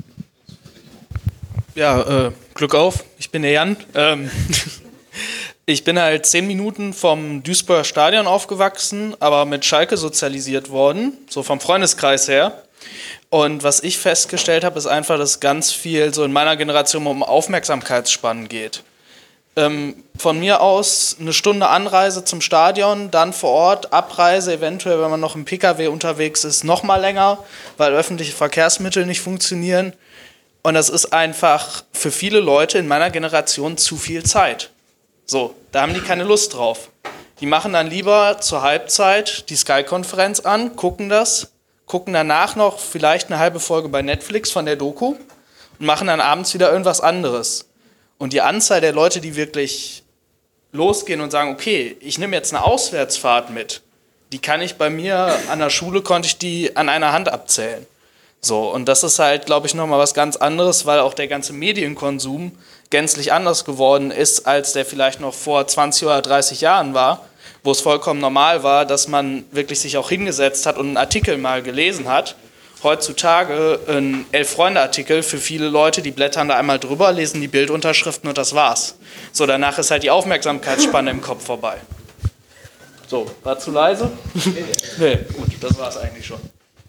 Ja, Glück auf, ich bin der Jan. Ich bin halt 10 Minuten vom Duisburger Stadion aufgewachsen, aber mit Schalke sozialisiert worden, so vom Freundeskreis her. Und was ich festgestellt habe, ist einfach, dass ganz viel so in meiner Generation um Aufmerksamkeitsspannen geht. Von mir aus eine Stunde Anreise zum Stadion, dann vor Ort, Abreise, eventuell, wenn man noch im PKW unterwegs ist, noch mal länger, weil öffentliche Verkehrsmittel nicht funktionieren. Und das ist einfach für viele Leute in meiner Generation zu viel Zeit. So, da haben die keine Lust drauf. Die machen dann lieber zur Halbzeit die Sky-Konferenz an, gucken danach noch vielleicht eine halbe Folge bei Netflix von der Doku und machen dann abends wieder irgendwas anderes. Und die Anzahl der Leute, die wirklich losgehen und sagen, okay, ich nehme jetzt eine Auswärtsfahrt mit, die kann ich bei mir an der Schule, konnte ich die an einer Hand abzählen. So, und das ist halt, glaube ich, nochmal was ganz anderes, weil auch der ganze Medienkonsum gänzlich anders geworden ist, als der vielleicht noch vor 20 oder 30 Jahren war, wo es vollkommen normal war, dass man wirklich sich auch hingesetzt hat und einen Artikel mal gelesen hat. Heutzutage ein 11-Freunde-Artikel für viele Leute, die blättern da einmal drüber, lesen die Bildunterschriften und das war's. So, danach ist halt die Aufmerksamkeitsspanne im Kopf vorbei. So, war zu leise? Nee, gut, das war's eigentlich schon.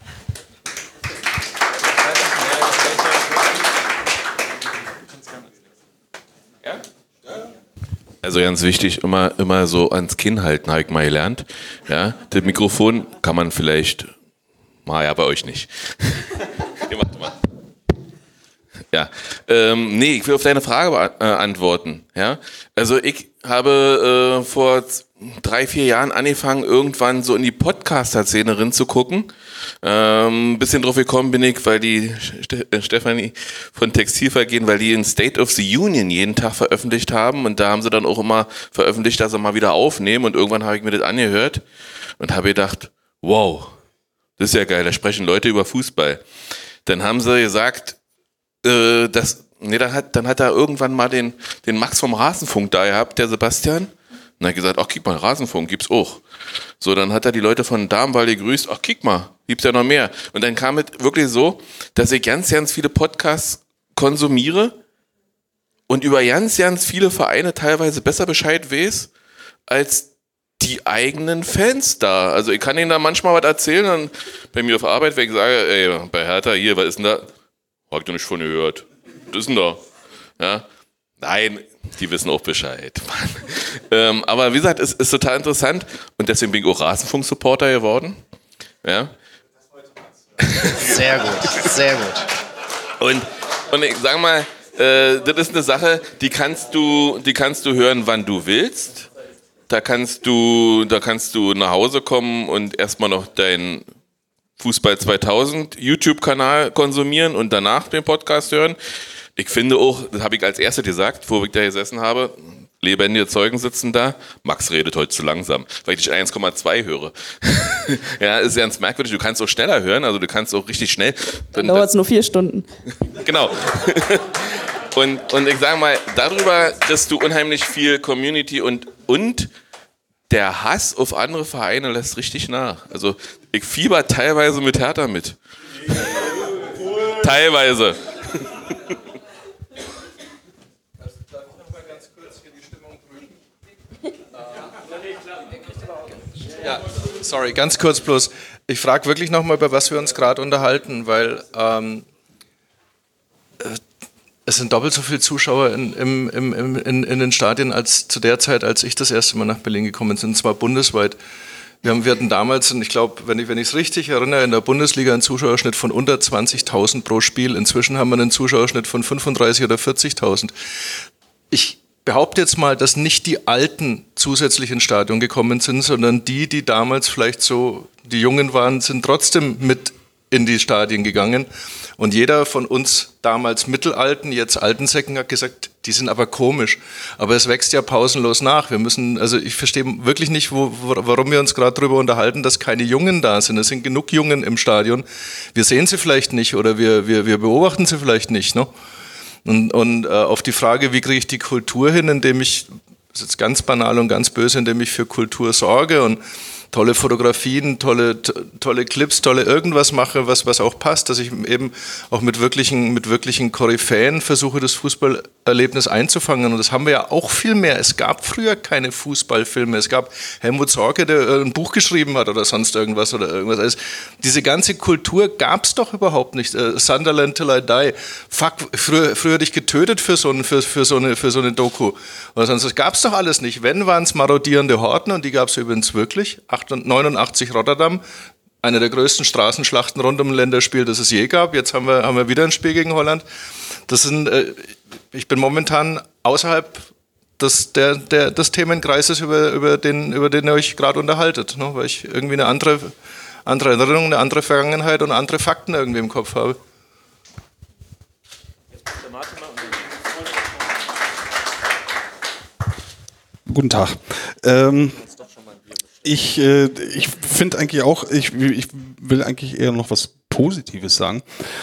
Also ganz wichtig, immer so ans Kinn halten, habe ich mal gelernt. Ja, das Mikrofon kann man vielleicht, ja, bei euch nicht. Ihr macht mal. Ja, nee, ich will auf deine Frage antworten. Ja, also ich habe vor 3-4 Jahren angefangen, irgendwann so in die Podcaster-Szene reinzugucken. Ein bisschen drauf gekommen bin ich, weil die Stefanie von Textilvergehen, weil die in State of the Union jeden Tag veröffentlicht haben und da haben sie dann auch immer veröffentlicht, dass sie mal wieder aufnehmen und irgendwann habe ich mir das angehört und habe gedacht, wow, das ist ja geil, da sprechen Leute über Fußball. Dann haben sie gesagt, dann hat er irgendwann mal den Max vom Rasenfunk da gehabt, der Sebastian. Und er hat gesagt, ach, guck mal, Rasenfunk gibt's auch. So, dann hat er die Leute von Darmwall gegrüßt, ach, guck mal, gibt's ja noch mehr. Und dann kam es wirklich so, dass ich ganz, ganz viele Podcasts konsumiere und über ganz, ganz viele Vereine teilweise besser Bescheid weiß, als die eigenen Fans da. Also ich kann ihnen da manchmal was erzählen, dann bei mir auf Arbeit, wenn ich sage, ey, bei Hertha hier, was ist denn da? Hab ich doch nicht von gehört. Was ist denn da? Ja? Nein, die wissen auch Bescheid. Aber wie gesagt, es ist total interessant und deswegen bin ich auch Rasenfunk-Supporter geworden. Ja?
Sehr gut, sehr gut.
Und ich sag mal, das ist eine Sache, die kannst du hören, wann du willst. Da kannst du nach Hause kommen und erstmal noch deinen Fußball 2000 YouTube-Kanal konsumieren und danach den Podcast hören. Ich finde auch, das habe ich als Erster gesagt, wo ich da gesessen habe, lebendige Zeugen sitzen da, Max redet heute zu langsam, weil ich dich 1,2 höre. Ja, ist ganz merkwürdig, du kannst auch schneller hören, also du kannst auch richtig schnell.
Dann dauert es nur 4 Stunden.
Genau. Und ich sage mal, darüber kriegst du unheimlich viel Community und der Hass auf andere Vereine lässt richtig nach. Also ich fieber teilweise mit Hertha mit. Teilweise.
Ja, sorry, ganz kurz bloß. Ich frage wirklich nochmal, über was wir uns gerade unterhalten, weil es sind doppelt so viele Zuschauer in den Stadien als zu der Zeit, als ich das erste Mal nach Berlin gekommen bin, und zwar bundesweit. Wir hatten damals, ich glaube, wenn ich es richtig erinnere, in der Bundesliga einen Zuschauerschnitt von unter 20.000 pro Spiel. Inzwischen haben wir einen Zuschauerschnitt von 35.000 oder 40.000. Ich behaupte jetzt mal, dass nicht die Alten zusätzlich ins Stadion gekommen sind, sondern die damals vielleicht so, die Jungen waren, sind trotzdem mit in die Stadien gegangen. Und jeder von uns damals Mittelalten, jetzt Altensäcken, hat gesagt, die sind aber komisch. Aber es wächst ja pausenlos nach. Also ich verstehe wirklich nicht, warum wir uns gerade darüber unterhalten, dass keine Jungen da sind. Es sind genug Jungen im Stadion. Wir sehen sie vielleicht nicht oder wir beobachten sie vielleicht nicht. Ne? Und auf die Frage, wie kriege ich die Kultur hin, indem ich, das ist jetzt ganz banal und ganz böse, indem ich für Kultur sorge und tolle Fotografien, tolle Clips, tolle irgendwas mache, was auch passt, dass ich eben auch mit wirklichen Koryphäen versuche, das Fußballerlebnis einzufangen. Und das haben wir ja auch viel mehr. Es gab früher keine Fußballfilme. Es gab Helmut Zorge, der ein Buch geschrieben hat oder sonst irgendwas. Also diese ganze Kultur gab es doch überhaupt nicht. Sunderland Till I Die. Fuck, früher hätte ich getötet für so eine Doku. Oder sonst, das gab es doch alles nicht. Wenn, waren es marodierende Horden, und die gab es übrigens wirklich. 89 Rotterdam, eine der größten Straßenschlachten rund um ein Länderspiel, das es je gab. Jetzt haben wir wieder ein Spiel gegen Holland. Ich bin momentan außerhalb des Themenkreises, über den ihr euch gerade unterhaltet, ne? Weil ich irgendwie eine andere Erinnerung, eine andere Vergangenheit und andere Fakten irgendwie im Kopf habe.
Guten Tag. Ich finde eigentlich auch, ich will eigentlich eher noch was Positives sagen.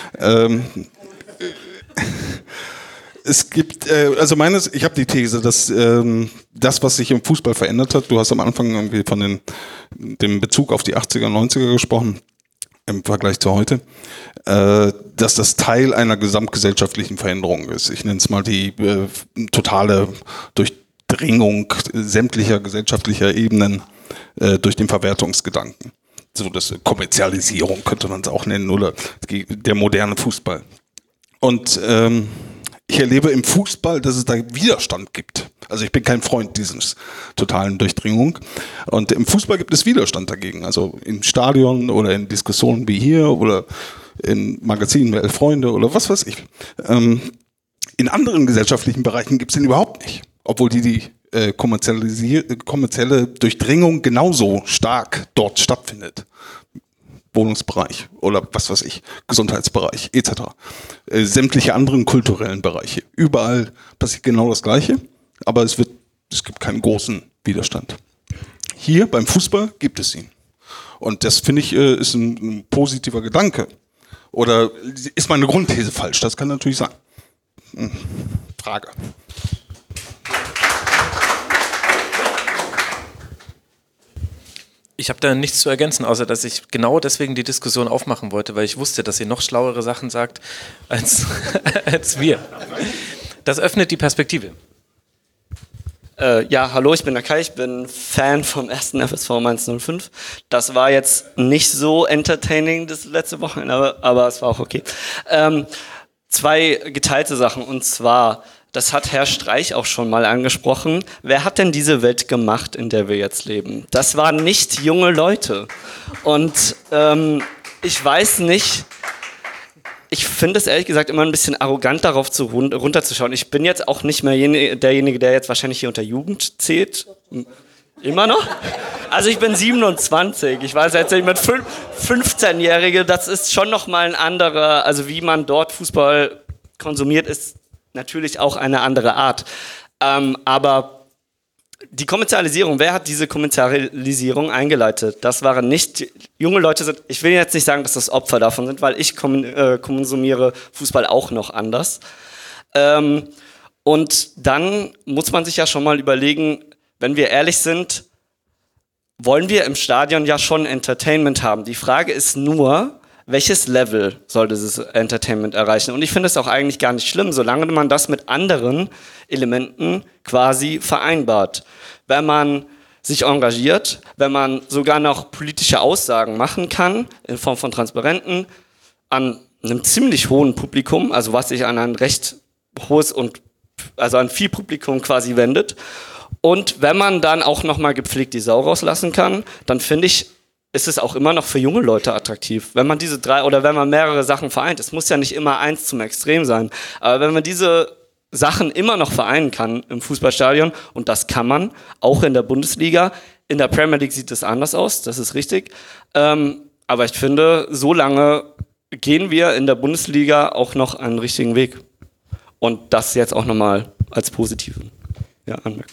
Es gibt, ich habe die These, dass das, was sich im Fußball verändert hat, du hast am Anfang irgendwie von dem Bezug auf die 80er, 90er gesprochen, im Vergleich zu heute, dass das Teil einer gesamtgesellschaftlichen Veränderung ist. Ich nenne es mal die totale Durchdringung sämtlicher gesellschaftlicher Ebenen durch den Verwertungsgedanken. So das Kommerzialisierung könnte man es auch nennen, oder der moderne Fußball. Und ich erlebe im Fußball, dass es da Widerstand gibt. Also ich bin kein Freund dieses totalen Durchdringung. Und im Fußball gibt es Widerstand dagegen. Also im Stadion oder in Diskussionen wie hier oder in Magazinen wie Elf Freunde oder was weiß ich. In anderen gesellschaftlichen Bereichen gibt es den überhaupt nicht. Obwohl die kommerzielle Durchdringung genauso stark dort stattfindet. Wohnungsbereich oder was weiß ich, Gesundheitsbereich etc. Sämtliche anderen kulturellen Bereiche. Überall passiert genau das Gleiche, aber es gibt keinen großen Widerstand. Hier beim Fußball gibt es ihn. Und das finde ich ist ein positiver Gedanke. Oder ist meine Grundthese falsch? Das kann natürlich sein. Frage.
Ich habe da nichts zu ergänzen, außer dass ich genau deswegen die Diskussion aufmachen wollte, weil ich wusste, dass ihr noch schlauere Sachen sagt als wir. Das öffnet die Perspektive.
Ja, hallo, ich bin der Kai, ich bin Fan vom 1. FSV Mainz 05. Das war jetzt nicht so entertaining das letzte Wochenende, aber es war auch okay. Zwei geteilte Sachen, und zwar, das hat Herr Streich auch schon mal angesprochen. Wer hat denn diese Welt gemacht, in der wir jetzt leben? Das waren nicht junge Leute. Und ich weiß nicht, ich finde es ehrlich gesagt immer ein bisschen arrogant, darauf runterzuschauen. Ich bin jetzt auch nicht mehr derjenige, der jetzt wahrscheinlich hier unter Jugend zählt. Immer noch? Also ich bin 27. Ich weiß jetzt nicht, mit 15-Jährige, das ist schon nochmal ein anderer, also wie man dort Fußball konsumiert, ist natürlich auch eine andere Art. Aber die Kommerzialisierung, wer hat diese Kommerzialisierung eingeleitet? Das waren nicht junge Leute. Ich will jetzt nicht sagen, dass das Opfer davon sind, weil ich konsumiere Fußball auch noch anders. Und dann muss man sich ja schon mal überlegen, wenn wir ehrlich sind, wollen wir im Stadion ja schon Entertainment haben. Die Frage ist nur, welches Level soll dieses Entertainment erreichen? Und ich finde es auch eigentlich gar nicht schlimm, solange man das mit anderen Elementen quasi vereinbart. Wenn man sich engagiert, wenn man sogar noch politische Aussagen machen kann, in Form von Transparenten, an einem ziemlich hohen Publikum, also was sich an ein recht hohes und also an viel Publikum quasi wendet, Und wenn man dann auch nochmal gepflegt die Sau rauslassen kann, dann finde ich, ist es auch immer noch für junge Leute attraktiv. Wenn man diese 3 oder wenn man mehrere Sachen vereint, es muss ja nicht immer eins zum Extrem sein, aber wenn man diese Sachen immer noch vereinen kann im Fußballstadion, und das kann man, auch in der Bundesliga, in der Premier League sieht es anders aus, das ist richtig, aber ich finde, so lange gehen wir in der Bundesliga auch noch einen richtigen Weg. Und das jetzt auch nochmal als positiven Anmerkung.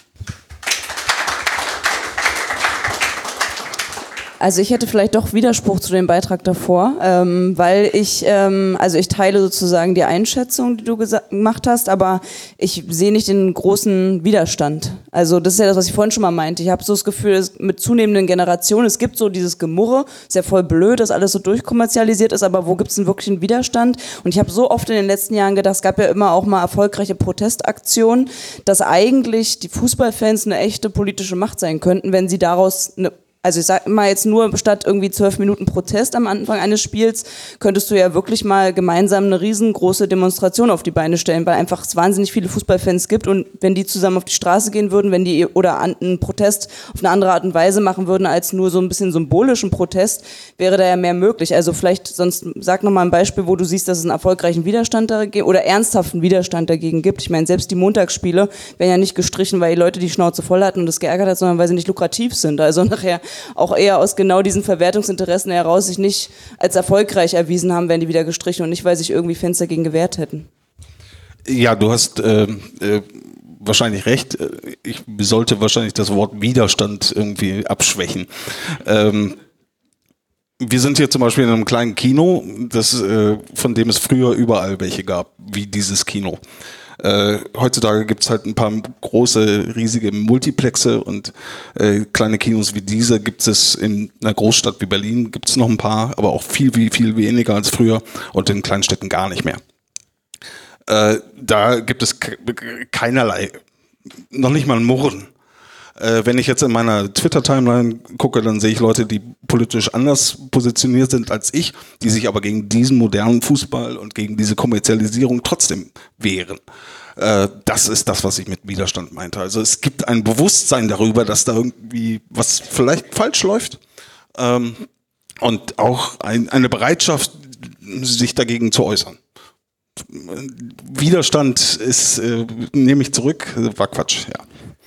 Also ich hätte vielleicht doch Widerspruch zu dem Beitrag davor, weil ich teile sozusagen die Einschätzung, die du gemacht hast, aber ich sehe nicht den großen Widerstand. Also das ist ja das, was ich vorhin schon mal meinte. Ich habe so das Gefühl, mit zunehmenden Generationen, es gibt so dieses Gemurre, ist ja voll blöd, dass alles so durchkommerzialisiert ist, aber wo gibt es denn wirklich einen Widerstand? Und ich habe so oft in den letzten Jahren gedacht, es gab ja immer auch mal erfolgreiche Protestaktionen, dass eigentlich die Fußballfans eine echte politische Macht sein könnten, wenn sie daraus also ich sag mal jetzt nur, statt irgendwie 12 Minuten Protest am Anfang eines Spiels, könntest du ja wirklich mal gemeinsam eine riesengroße Demonstration auf die Beine stellen, weil einfach es wahnsinnig viele Fußballfans gibt, und wenn die zusammen auf die Straße gehen würden, wenn die oder einen Protest auf eine andere Art und Weise machen würden als nur so ein bisschen symbolischen Protest, wäre da ja mehr möglich. Also vielleicht sonst sag noch mal ein Beispiel, wo du siehst, dass es einen erfolgreichen Widerstand dagegen oder ernsthaften Widerstand dagegen gibt. Ich meine, selbst die Montagsspiele werden ja nicht gestrichen, weil die Leute die Schnauze voll hatten und das geärgert hat, sondern weil sie nicht lukrativ sind. Also nachher auch eher aus genau diesen Verwertungsinteressen heraus sich nicht als erfolgreich erwiesen haben, werden die wieder gestrichen und nicht, weil sich irgendwie Fans dagegen gewehrt hätten.
Ja, du hast wahrscheinlich recht. Ich sollte wahrscheinlich das Wort Widerstand irgendwie abschwächen. Wir sind hier zum Beispiel in einem kleinen Kino, von dem es früher überall welche gab, wie dieses Kino. Heutzutage gibt es halt ein paar große, riesige Multiplexe und kleine Kinos wie diese gibt es in einer Großstadt wie Berlin, gibt es noch ein paar, aber auch viel weniger als früher und in kleinen Städten gar nicht mehr. Da gibt es keinerlei, noch nicht mal ein Murren. Wenn ich jetzt in meiner Twitter-Timeline gucke, dann sehe ich Leute, die politisch anders positioniert sind als ich, die sich aber gegen diesen modernen Fußball und gegen diese Kommerzialisierung trotzdem wehren. Das ist das, was ich mit Widerstand meinte. Also es gibt ein Bewusstsein darüber, dass da irgendwie was vielleicht falsch läuft und auch eine Bereitschaft, sich dagegen zu äußern. Widerstand ist, nehme ich zurück, war Quatsch, ja.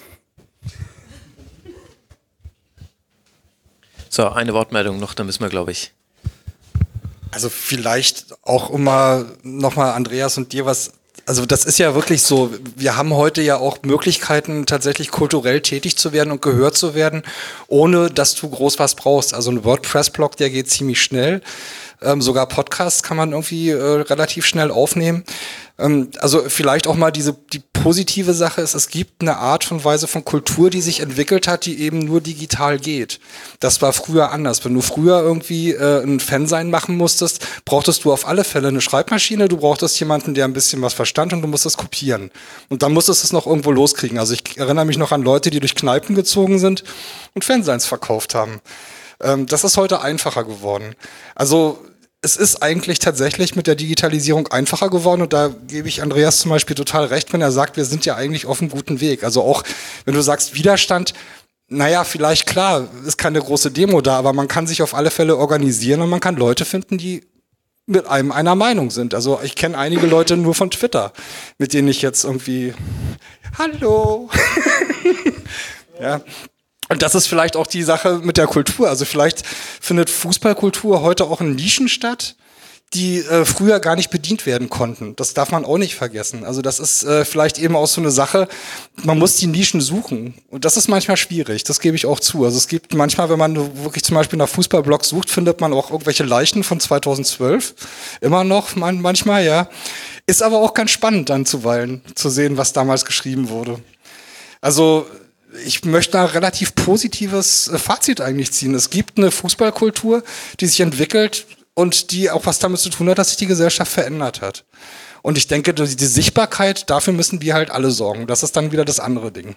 So, eine Wortmeldung noch, dann müssen wir, glaube ich.
Also vielleicht auch immer nochmal Andreas und dir was, also das ist ja wirklich so, wir haben heute ja auch Möglichkeiten, tatsächlich kulturell tätig zu werden und gehört zu werden, ohne dass du groß was brauchst. Also ein WordPress-Blog, der geht ziemlich schnell. Sogar Podcasts kann man irgendwie relativ schnell aufnehmen. Also vielleicht auch mal die positive Sache ist, es gibt eine Art und Weise von Kultur, die sich entwickelt hat, die eben nur digital geht. Das war früher anders. Wenn du früher irgendwie ein Fansein machen musstest, brauchtest du auf alle Fälle eine Schreibmaschine, du brauchtest jemanden, der ein bisschen was verstand und du musstest kopieren. Und dann musstest du es noch irgendwo loskriegen. Also ich erinnere mich noch an Leute, die durch Kneipen gezogen sind und Fanseins verkauft haben. Das ist heute einfacher geworden. Also es ist eigentlich tatsächlich mit der Digitalisierung einfacher geworden und da gebe ich Andreas zum Beispiel total recht, wenn er sagt, wir sind ja eigentlich auf einem guten Weg. Also auch, wenn du sagst Widerstand, naja, vielleicht klar, ist keine große Demo da, aber man kann sich auf alle Fälle organisieren und man kann Leute finden, die mit einem einer Meinung sind. Also ich kenne einige Leute nur von Twitter, mit denen ich jetzt irgendwie, hallo, ja. Und das ist vielleicht auch die Sache mit der Kultur. Also vielleicht findet Fußballkultur heute auch in Nischen statt, die früher gar nicht bedient werden konnten. Das darf man auch nicht vergessen. Also das ist vielleicht eben auch so eine Sache, man muss die Nischen suchen. Und das ist manchmal schwierig, das gebe ich auch zu. Also es gibt manchmal, wenn man wirklich zum Beispiel nach Fußballblogs sucht, findet man auch irgendwelche Leichen von 2012. Immer noch manchmal, ja. Ist aber auch ganz spannend dann zuweilen zu sehen, was damals geschrieben wurde. Also ich möchte ein relativ positives Fazit eigentlich ziehen. Es gibt eine Fußballkultur, die sich entwickelt und die auch was damit zu tun hat, dass sich die Gesellschaft verändert hat. Und ich denke, die Sichtbarkeit, dafür müssen wir halt alle sorgen. Das ist dann wieder das andere Ding.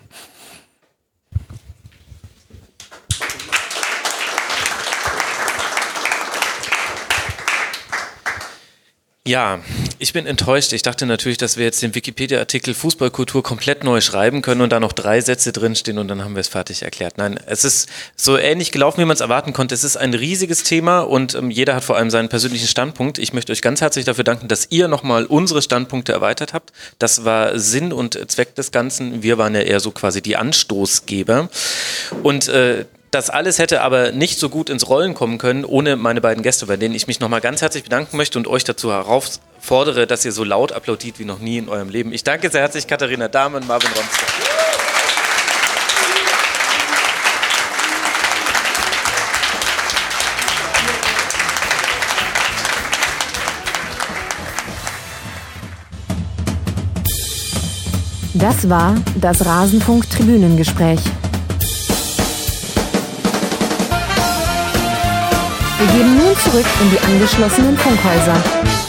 Ja, ich bin enttäuscht. Ich dachte natürlich, dass wir jetzt den Wikipedia-Artikel Fußballkultur komplett neu schreiben können und da noch 3 Sätze drinstehen und dann haben wir es fertig erklärt. Nein, es ist so ähnlich gelaufen, wie man es erwarten konnte. Es ist ein riesiges Thema und jeder hat vor allem seinen persönlichen Standpunkt. Ich möchte euch ganz herzlich dafür danken, dass ihr nochmal unsere Standpunkte erweitert habt. Das war Sinn und Zweck des Ganzen. Wir waren ja eher so quasi die Anstoßgeber. Und das alles hätte aber nicht so gut ins Rollen kommen können ohne meine beiden Gäste, bei denen ich mich nochmal ganz herzlich bedanken möchte und euch dazu herausfordere, dass ihr so laut applaudiert wie noch nie in eurem Leben. Ich danke sehr herzlich Katharina Dahm und Marvin Ronster.
Das war das Rasenfunk-Tribünengespräch. Wir gehen nun zurück in die angeschlossenen Funkhäuser.